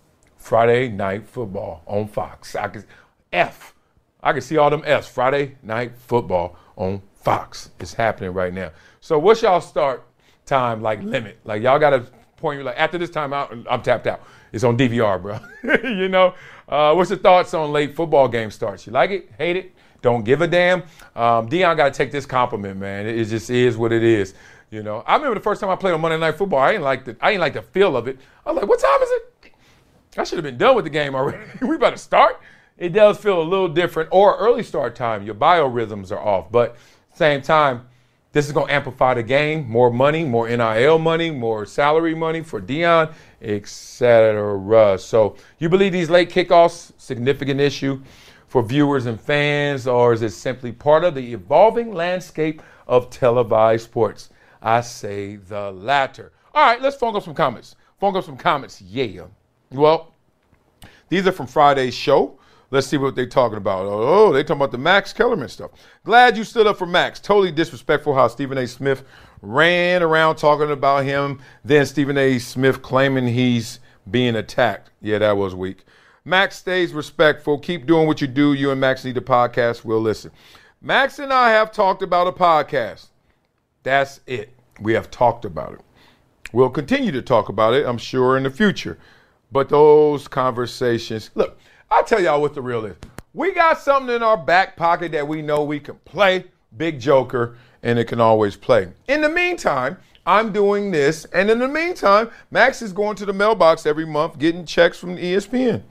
S4: Friday Night Football on Fox. I can, F. I can see all them Fs. Friday Night Football on Fox. It's happening right now. So what's y'all start time, like, limit? Like, y'all got to point, like, after this time out, I'm tapped out. It's on D V R, bro. You know? Uh, what's your thoughts on late football game starts? You like it? Hate it? Don't give a damn? Um, Deion got to take this compliment, man. It, it just is what it is. You know? I remember the first time I played on Monday Night Football, I ain't like the, I ain't like the feel of it. I was like, what time is it? I should have been done with the game already. We better start. It does feel a little different. Or early start time. Your biorhythms are off. But same time, this is going to amplify the game. More money, more N I L money, more salary money for Deion, et cetera. So you believe these late kickoffs, significant issue for viewers and fans, or is it simply part of the evolving landscape of televised sports? I say the latter. All right, let's phone up some comments. Phone up some comments, yeah. Well, these are from Friday's show. Let's see what they're talking about. Oh, they talking about the Max Kellerman stuff. Glad you stood up for Max. Totally disrespectful how Stephen A. Smith ran around talking about him. Then Stephen A. Smith claiming he's being attacked. Yeah, that was weak. Max stays respectful. Keep doing what you do. You and Max need a podcast. We'll listen. Max and I have talked about a podcast. That's it. We have talked about it. We'll continue to talk about it, I'm sure, in the future. But those conversations, look, I'll tell y'all what the real is. We got something in our back pocket that we know we can play, big joker, and it can always play. In the meantime, I'm doing this, and in the meantime, Max is going to the mailbox every month getting checks from E S P N.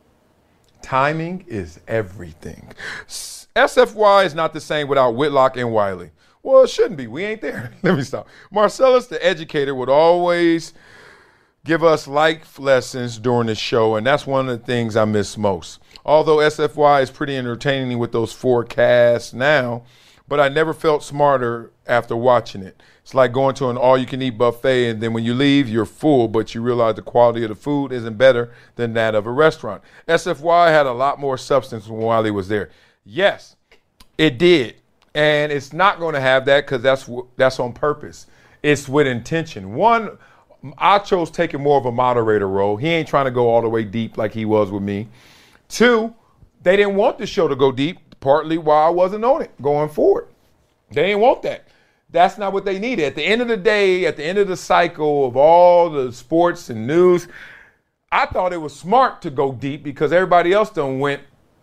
S4: Timing is everything. S F Y is not the same without Whitlock and Wiley. Well, it shouldn't be. We ain't there. Let me stop. Marcellus, the educator, would always give us life lessons during the show, and that's one of the things I miss most. Although S F Y is pretty entertaining with those forecasts now, but I never felt smarter after watching it. It's like going to an all-you-can-eat buffet, and then when you leave, you're full, but you realize the quality of the food isn't better than that of a restaurant. S F Y had a lot more substance while he was there. Yes, it did, and it's not going to have that because that's that's on purpose. It's with intention. One, I chose taking more of a moderator role. He ain't trying to go all the way deep like he was with me. Two, they didn't want the show to go deep, partly why I wasn't on it going forward. They didn't want that. That's not what they needed. At the end of the day, at the end of the cycle of all the sports and news, I thought it was smart to go deep because everybody else done went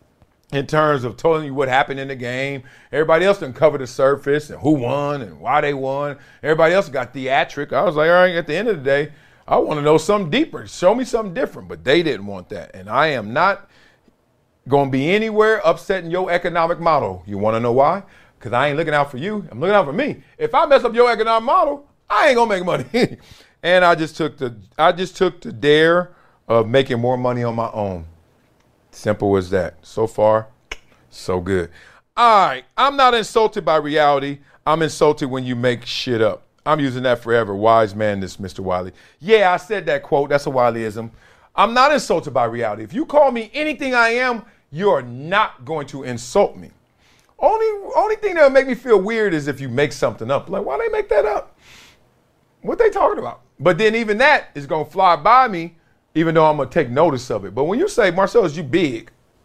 S4: in terms of telling you what happened in the game. Everybody else done covered the surface and who won and why they won. Everybody else got theatric. I was like, all right, at the end of the day, I want to know something deeper. Show me something different. But they didn't want that. And I am not going to be anywhere upsetting your economic model. You want to know why? Because I ain't looking out for you. I'm looking out for me. If I mess up your economic model, I ain't going to make money. And I just took the I just took the dare of making more money on my own. Simple as that. So far, so good. All right. I'm not insulted by reality. I'm insulted when you make shit up. I'm using that forever. Wise man, this Mister Wiley. Yeah, I said that quote. That's a Wileyism. I'm not insulted by reality. If you call me anything I am, you're not going to insult me. Only only thing that would make me feel weird is if you make something up. Like, why they make that up? What they talking about? But then even that is going to fly by me, even though I'm going to take notice of it. But when you say, Marcellus, you big,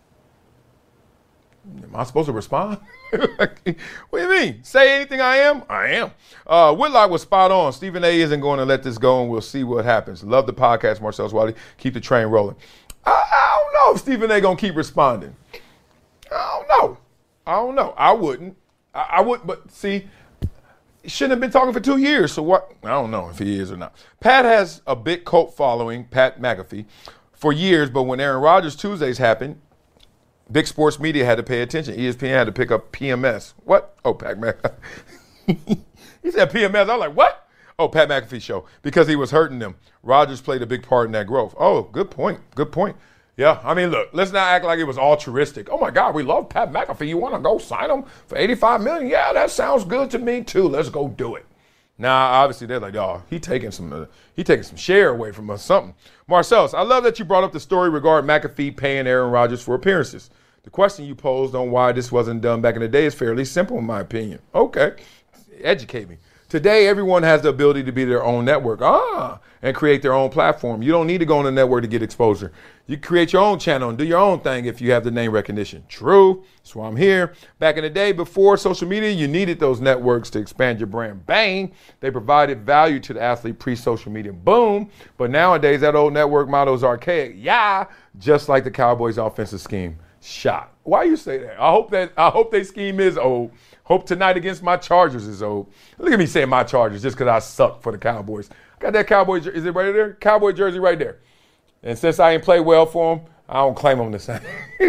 S4: am I supposed to respond? What do you mean? Say anything I am? I am. Uh, Whitlock was spot on. Stephen A. isn't going to let this go, and we'll see what happens. Love the podcast, Marcellus Wiley. Keep the train rolling. I, I don't know if Stephen A. going to keep responding. I don't know. I don't know. I wouldn't. I, I wouldn't, but see, he shouldn't have been talking for two years, so what? I don't know if he is or not. Pat has a big cult following, Pat McAfee, for years, but when Aaron Rodgers Tuesdays happened, big sports media had to pay attention. E S P N had to pick up P M S. What? Oh, Pat McAfee. He said P M S. I was like, what? Oh, Pat McAfee show. Because he was hurting them. Rodgers played a big part in that growth. Oh, good point. Good point. Yeah, I mean, look, let's not act like it was altruistic. Oh, my God, we love Pat McAfee. You want to go sign him for eighty-five million dollars? Yeah, that sounds good to me, too. Let's go do it. Now, obviously, they're like, oh, he taking some uh, he taking some share away from us, something. Marcellus, I love that you brought up the story regarding McAfee paying Aaron Rodgers for appearances. The question you posed on why this wasn't done back in the day is fairly simple, in my opinion. Okay, educate me. Today, everyone has the ability to be their own network, ah, and create their own platform. You don't need to go on the network to get exposure. You create your own channel and do your own thing if you have the name recognition. True, that's why I'm here. Back in the day, before social media, you needed those networks to expand your brand. Bang, they provided value to the athlete pre-social media. Boom, but nowadays, that old network model is archaic. Yeah, just like the Cowboys' offensive scheme. Shot. Why you say that? I hope that I hope their scheme is old. Hope tonight against my Chargers is old. Look at me saying my Chargers just because I suck for the Cowboys. Got that Cowboy jersey. Is it right there? Cowboy jersey right there. And since I ain't play well for them, I don't claim them the same.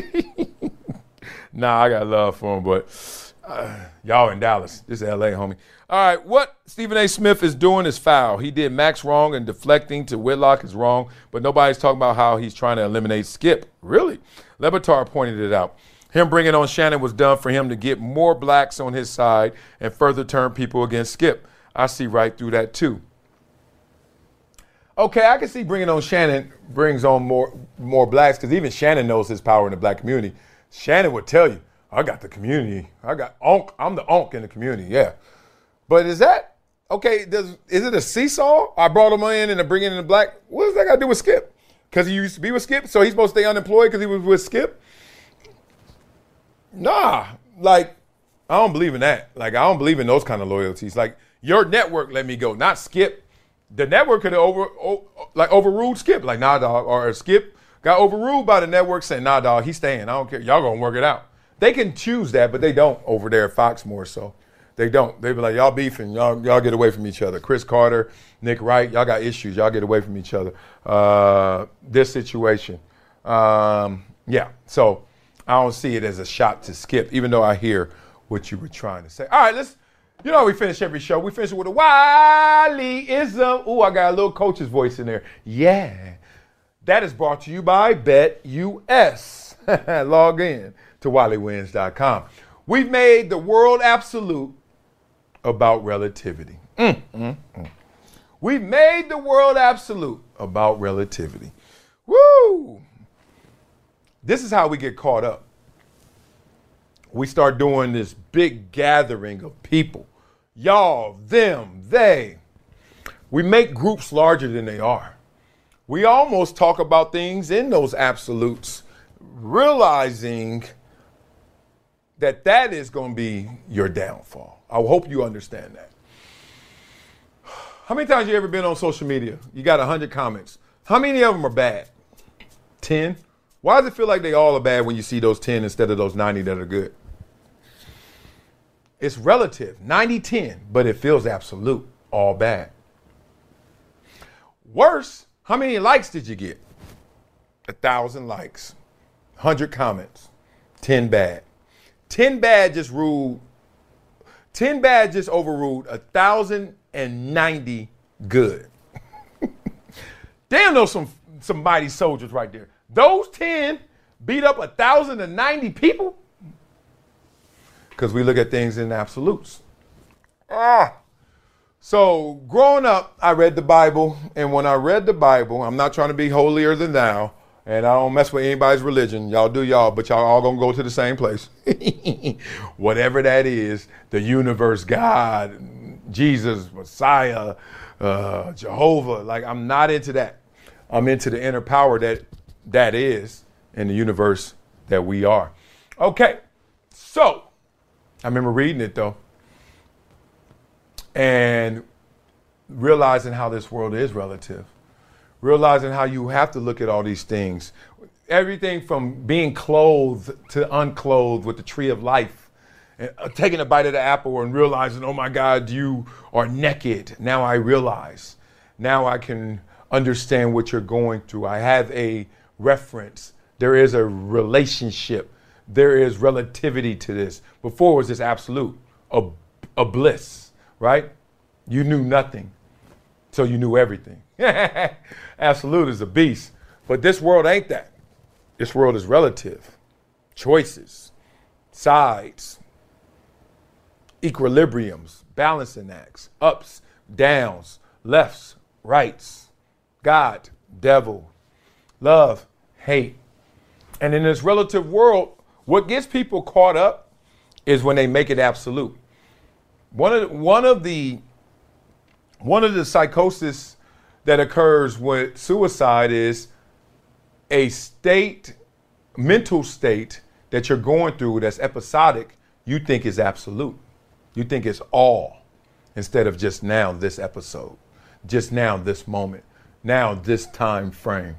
S4: Nah, I got love for them, but uh, y'all in Dallas. This is L A, homie. All right, what Stephen A. Smith is doing is foul. He did Max wrong, and deflecting to Whitlock is wrong, but nobody's talking about how he's trying to eliminate Skip. Really? Le Batard pointed it out. Him bringing on Shannon was done for him to get more blacks on his side and further turn people against Skip. I see right through that, too. Okay, I can see bringing on Shannon brings on more more blacks because even Shannon knows his power in the black community. Shannon would tell you, I got the community. I got onk. I'm the onk in the community, yeah. But is that, okay, does is it a seesaw? I brought him in and I bring in the black. What does that got to do with Skip? Because he used to be with Skip, so he's supposed to stay unemployed because he was with Skip? Nah, like, I don't believe in that. Like, I don't believe in those kind of loyalties. Like, your network let me go, not Skip. The network could have over, o- like overruled Skip. Like, nah, dog. Or Skip got overruled by the network saying, nah, dog, he's staying. I don't care. Y'all gonna work it out. They can choose that, but they don't over there at Fox more so. They don't. They be like, y'all beefing. Y'all, y'all get away from each other. Chris Carter, Nick Wright, y'all got issues. Y'all get away from each other. Uh, this situation. Um, yeah. So I don't see it as a shot to Skip, even though I hear what you were trying to say. All right, let's, you know, we finish every show. We finish it with a Wiley-ism. Ooh, I got a little coach's voice in there. Yeah. That is brought to you by BetUS. Log in to Wiley Wins dot com. We've made the world absolute about relativity. Mm, mm, mm. We've made the world absolute about relativity. Woo! This is how we get caught up. We start doing this big gathering of people. Y'all, them, they. We make groups larger than they are. We almost talk about things in those absolutes, realizing that that is going to be your downfall. I hope you understand that. How many times have you ever been on social media? You got one hundred comments. How many of them are bad? ten? Why does it feel like they all are bad when you see those ten instead of those ninety that are good? It's relative, ninety ten, but it feels absolute, all bad. Worse, how many likes did you get? A thousand likes, one hundred comments, ten bad. ten bad just ruled, ten bad just overruled one thousand ninety good. Damn, those some, some mighty soldiers right there. Those ten beat up one thousand ninety people because we look at things in absolutes. Ah. So growing up, I read the Bible, and when I read the Bible, I'm not trying to be holier than thou, and I don't mess with anybody's religion. Y'all do y'all, but y'all all gonna go to the same place. Whatever that is, the universe, God, Jesus, Messiah, uh, Jehovah. Like, I'm not into that. I'm into the inner power that that is in the universe that we are. Okay, so I remember reading it though, and realizing how this world is relative, realizing how you have to look at all these things, everything from being clothed to unclothed with the tree of life, and taking a bite of the apple and realizing, oh my God, you are naked. Now I realize, now I can understand what you're going through. I have a reference. There is a relationship. There is relativity to this. Before it was just absolute, a, a bliss, right? You knew nothing, so you knew everything. Absolute is a beast. But this world ain't that. This world is relative. Choices, sides, equilibriums, balancing acts, ups, downs, lefts, rights, God, devil, love, hate. And in this relative world, what gets people caught up is when they make it absolute. One of one of the one of the psychosis that occurs with suicide is a state, mental state that you're going through that's episodic, you think is absolute. You think it's all, instead of just now, this episode, just now, this moment, now, this time frame.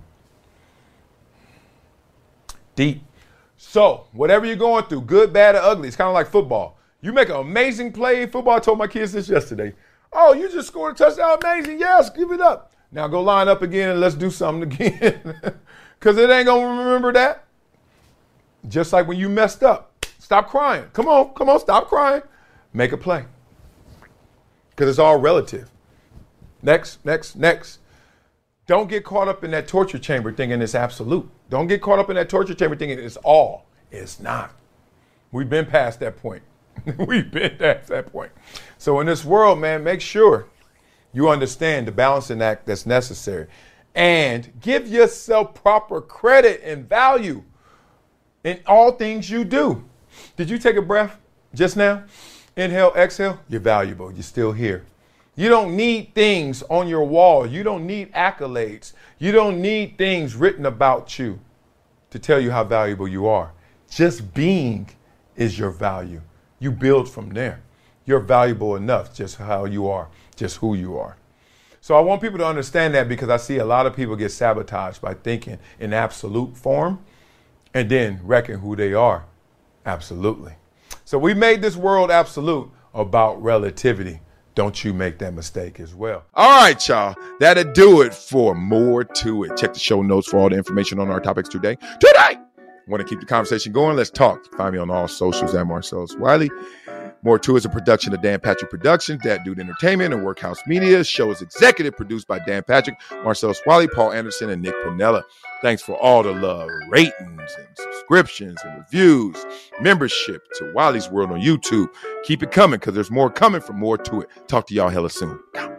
S4: Deep. So, whatever you're going through, good, bad, or ugly, it's kind of like football. You make an amazing play in football. I told my kids this yesterday. Oh, you just scored a touchdown. Amazing. Yes, give it up. Now go line up again and let's do something again. Because it ain't going to remember that. Just like when you messed up. Stop crying. Come on, come on, stop crying. Make a play. Because it's all relative. Next, next, next. Don't get caught up in that torture chamber thinking it's absolute. Don't get caught up in that torture chamber thinking it's all. It's not. We've been past that point. We've been past that point. So in this world, man, make sure you understand the balancing act that's necessary. And give yourself proper credit and value in all things you do. Did you take a breath just now? Inhale, exhale. You're valuable. You're still here. You don't need things on your wall. You don't need accolades. You don't need things written about you to tell you how valuable you are. Just being is your value. You build from there. You're valuable enough just how you are, just who you are. So I want people to understand that, because I see a lot of people get sabotaged by thinking in absolute form and then wrecking who they are absolutely. So we made this world absolute about relativity. Don't you make that mistake as well.
S8: All right, y'all. That'll do it for More To It. Check the show notes for all the information on our topics today. Today! Want to keep the conversation going? Let's talk. Find me on all socials at Marcellus Wiley. More To It is a production of Dan Patrick Productions, That Dude Entertainment, and Workhouse Media. The show is executive produced by Dan Patrick, Marcellus Wiley, Paul Anderson, and Nick Pinella. Thanks for all the love, ratings, and subscriptions, and reviews, membership to Wiley's World on YouTube. Keep it coming, because there's more coming from More To It. Talk to y'all hella soon.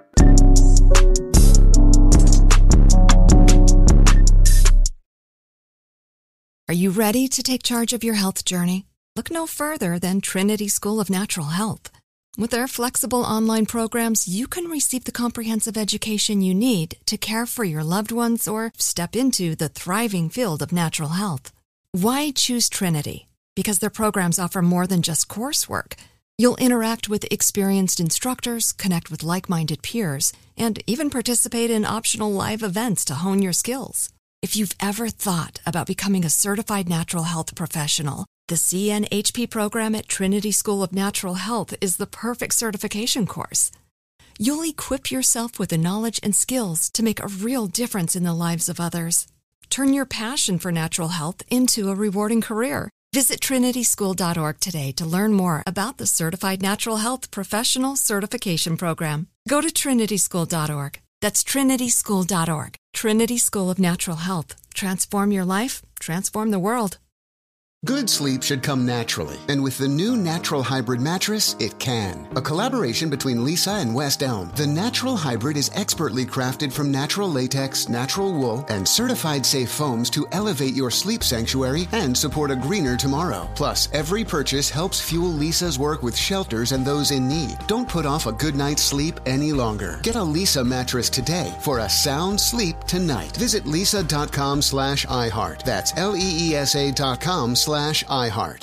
S2: Are you ready to take charge of your health journey? Look no further than Trinity School of Natural Health. With their flexible online programs, you can receive the comprehensive education you need to care for your loved ones or step into the thriving field of natural health. Why choose Trinity? Because their programs offer more than just coursework. You'll interact with experienced instructors, connect with like-minded peers, and even participate in optional live events to hone your skills. If you've ever thought about becoming a certified natural health professional, the C N H P program at Trinity School of Natural Health is the perfect certification course. You'll equip yourself with the knowledge and skills to make a real difference in the lives of others. Turn your passion for natural health into a rewarding career. Visit trinity school dot org today to learn more about the Certified Natural Health Professional Certification Program. Go to trinity school dot org. That's trinity school dot org. Trinity School of Natural Health. Transform your life, transform the world.
S9: Good sleep should come naturally, and with the new Natural Hybrid mattress, it can. A collaboration between Lisa and West Elm, the Natural Hybrid is expertly crafted from natural latex, natural wool, and certified safe foams to elevate your sleep sanctuary and support a greener tomorrow. Plus, every purchase helps fuel Lisa's work with shelters and those in need. Don't put off a good night's sleep any longer. Get a Lisa mattress today for a sound sleep tonight. Visit lisa.com slash iHeart. That's L-E-E-S-A dot com slash slash iHeart.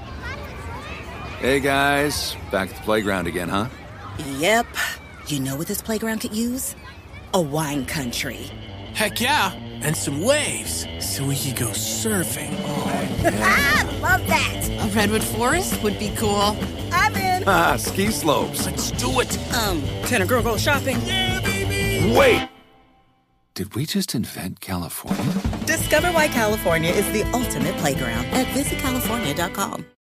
S10: Hey guys, back at the playground again, huh?
S11: Yep. You know what this playground could use? A wine country.
S12: Heck yeah, and some waves, so we could go surfing.
S11: Oh, yeah. Love that.
S13: A redwood forest would be cool.
S11: I'm in.
S10: Ah, ski slopes.
S12: Let's do it.
S11: Um, can a girl go shopping?
S12: Yeah, baby.
S10: Wait. Did we just invent California?
S11: Discover why California is the ultimate playground at visit california dot com.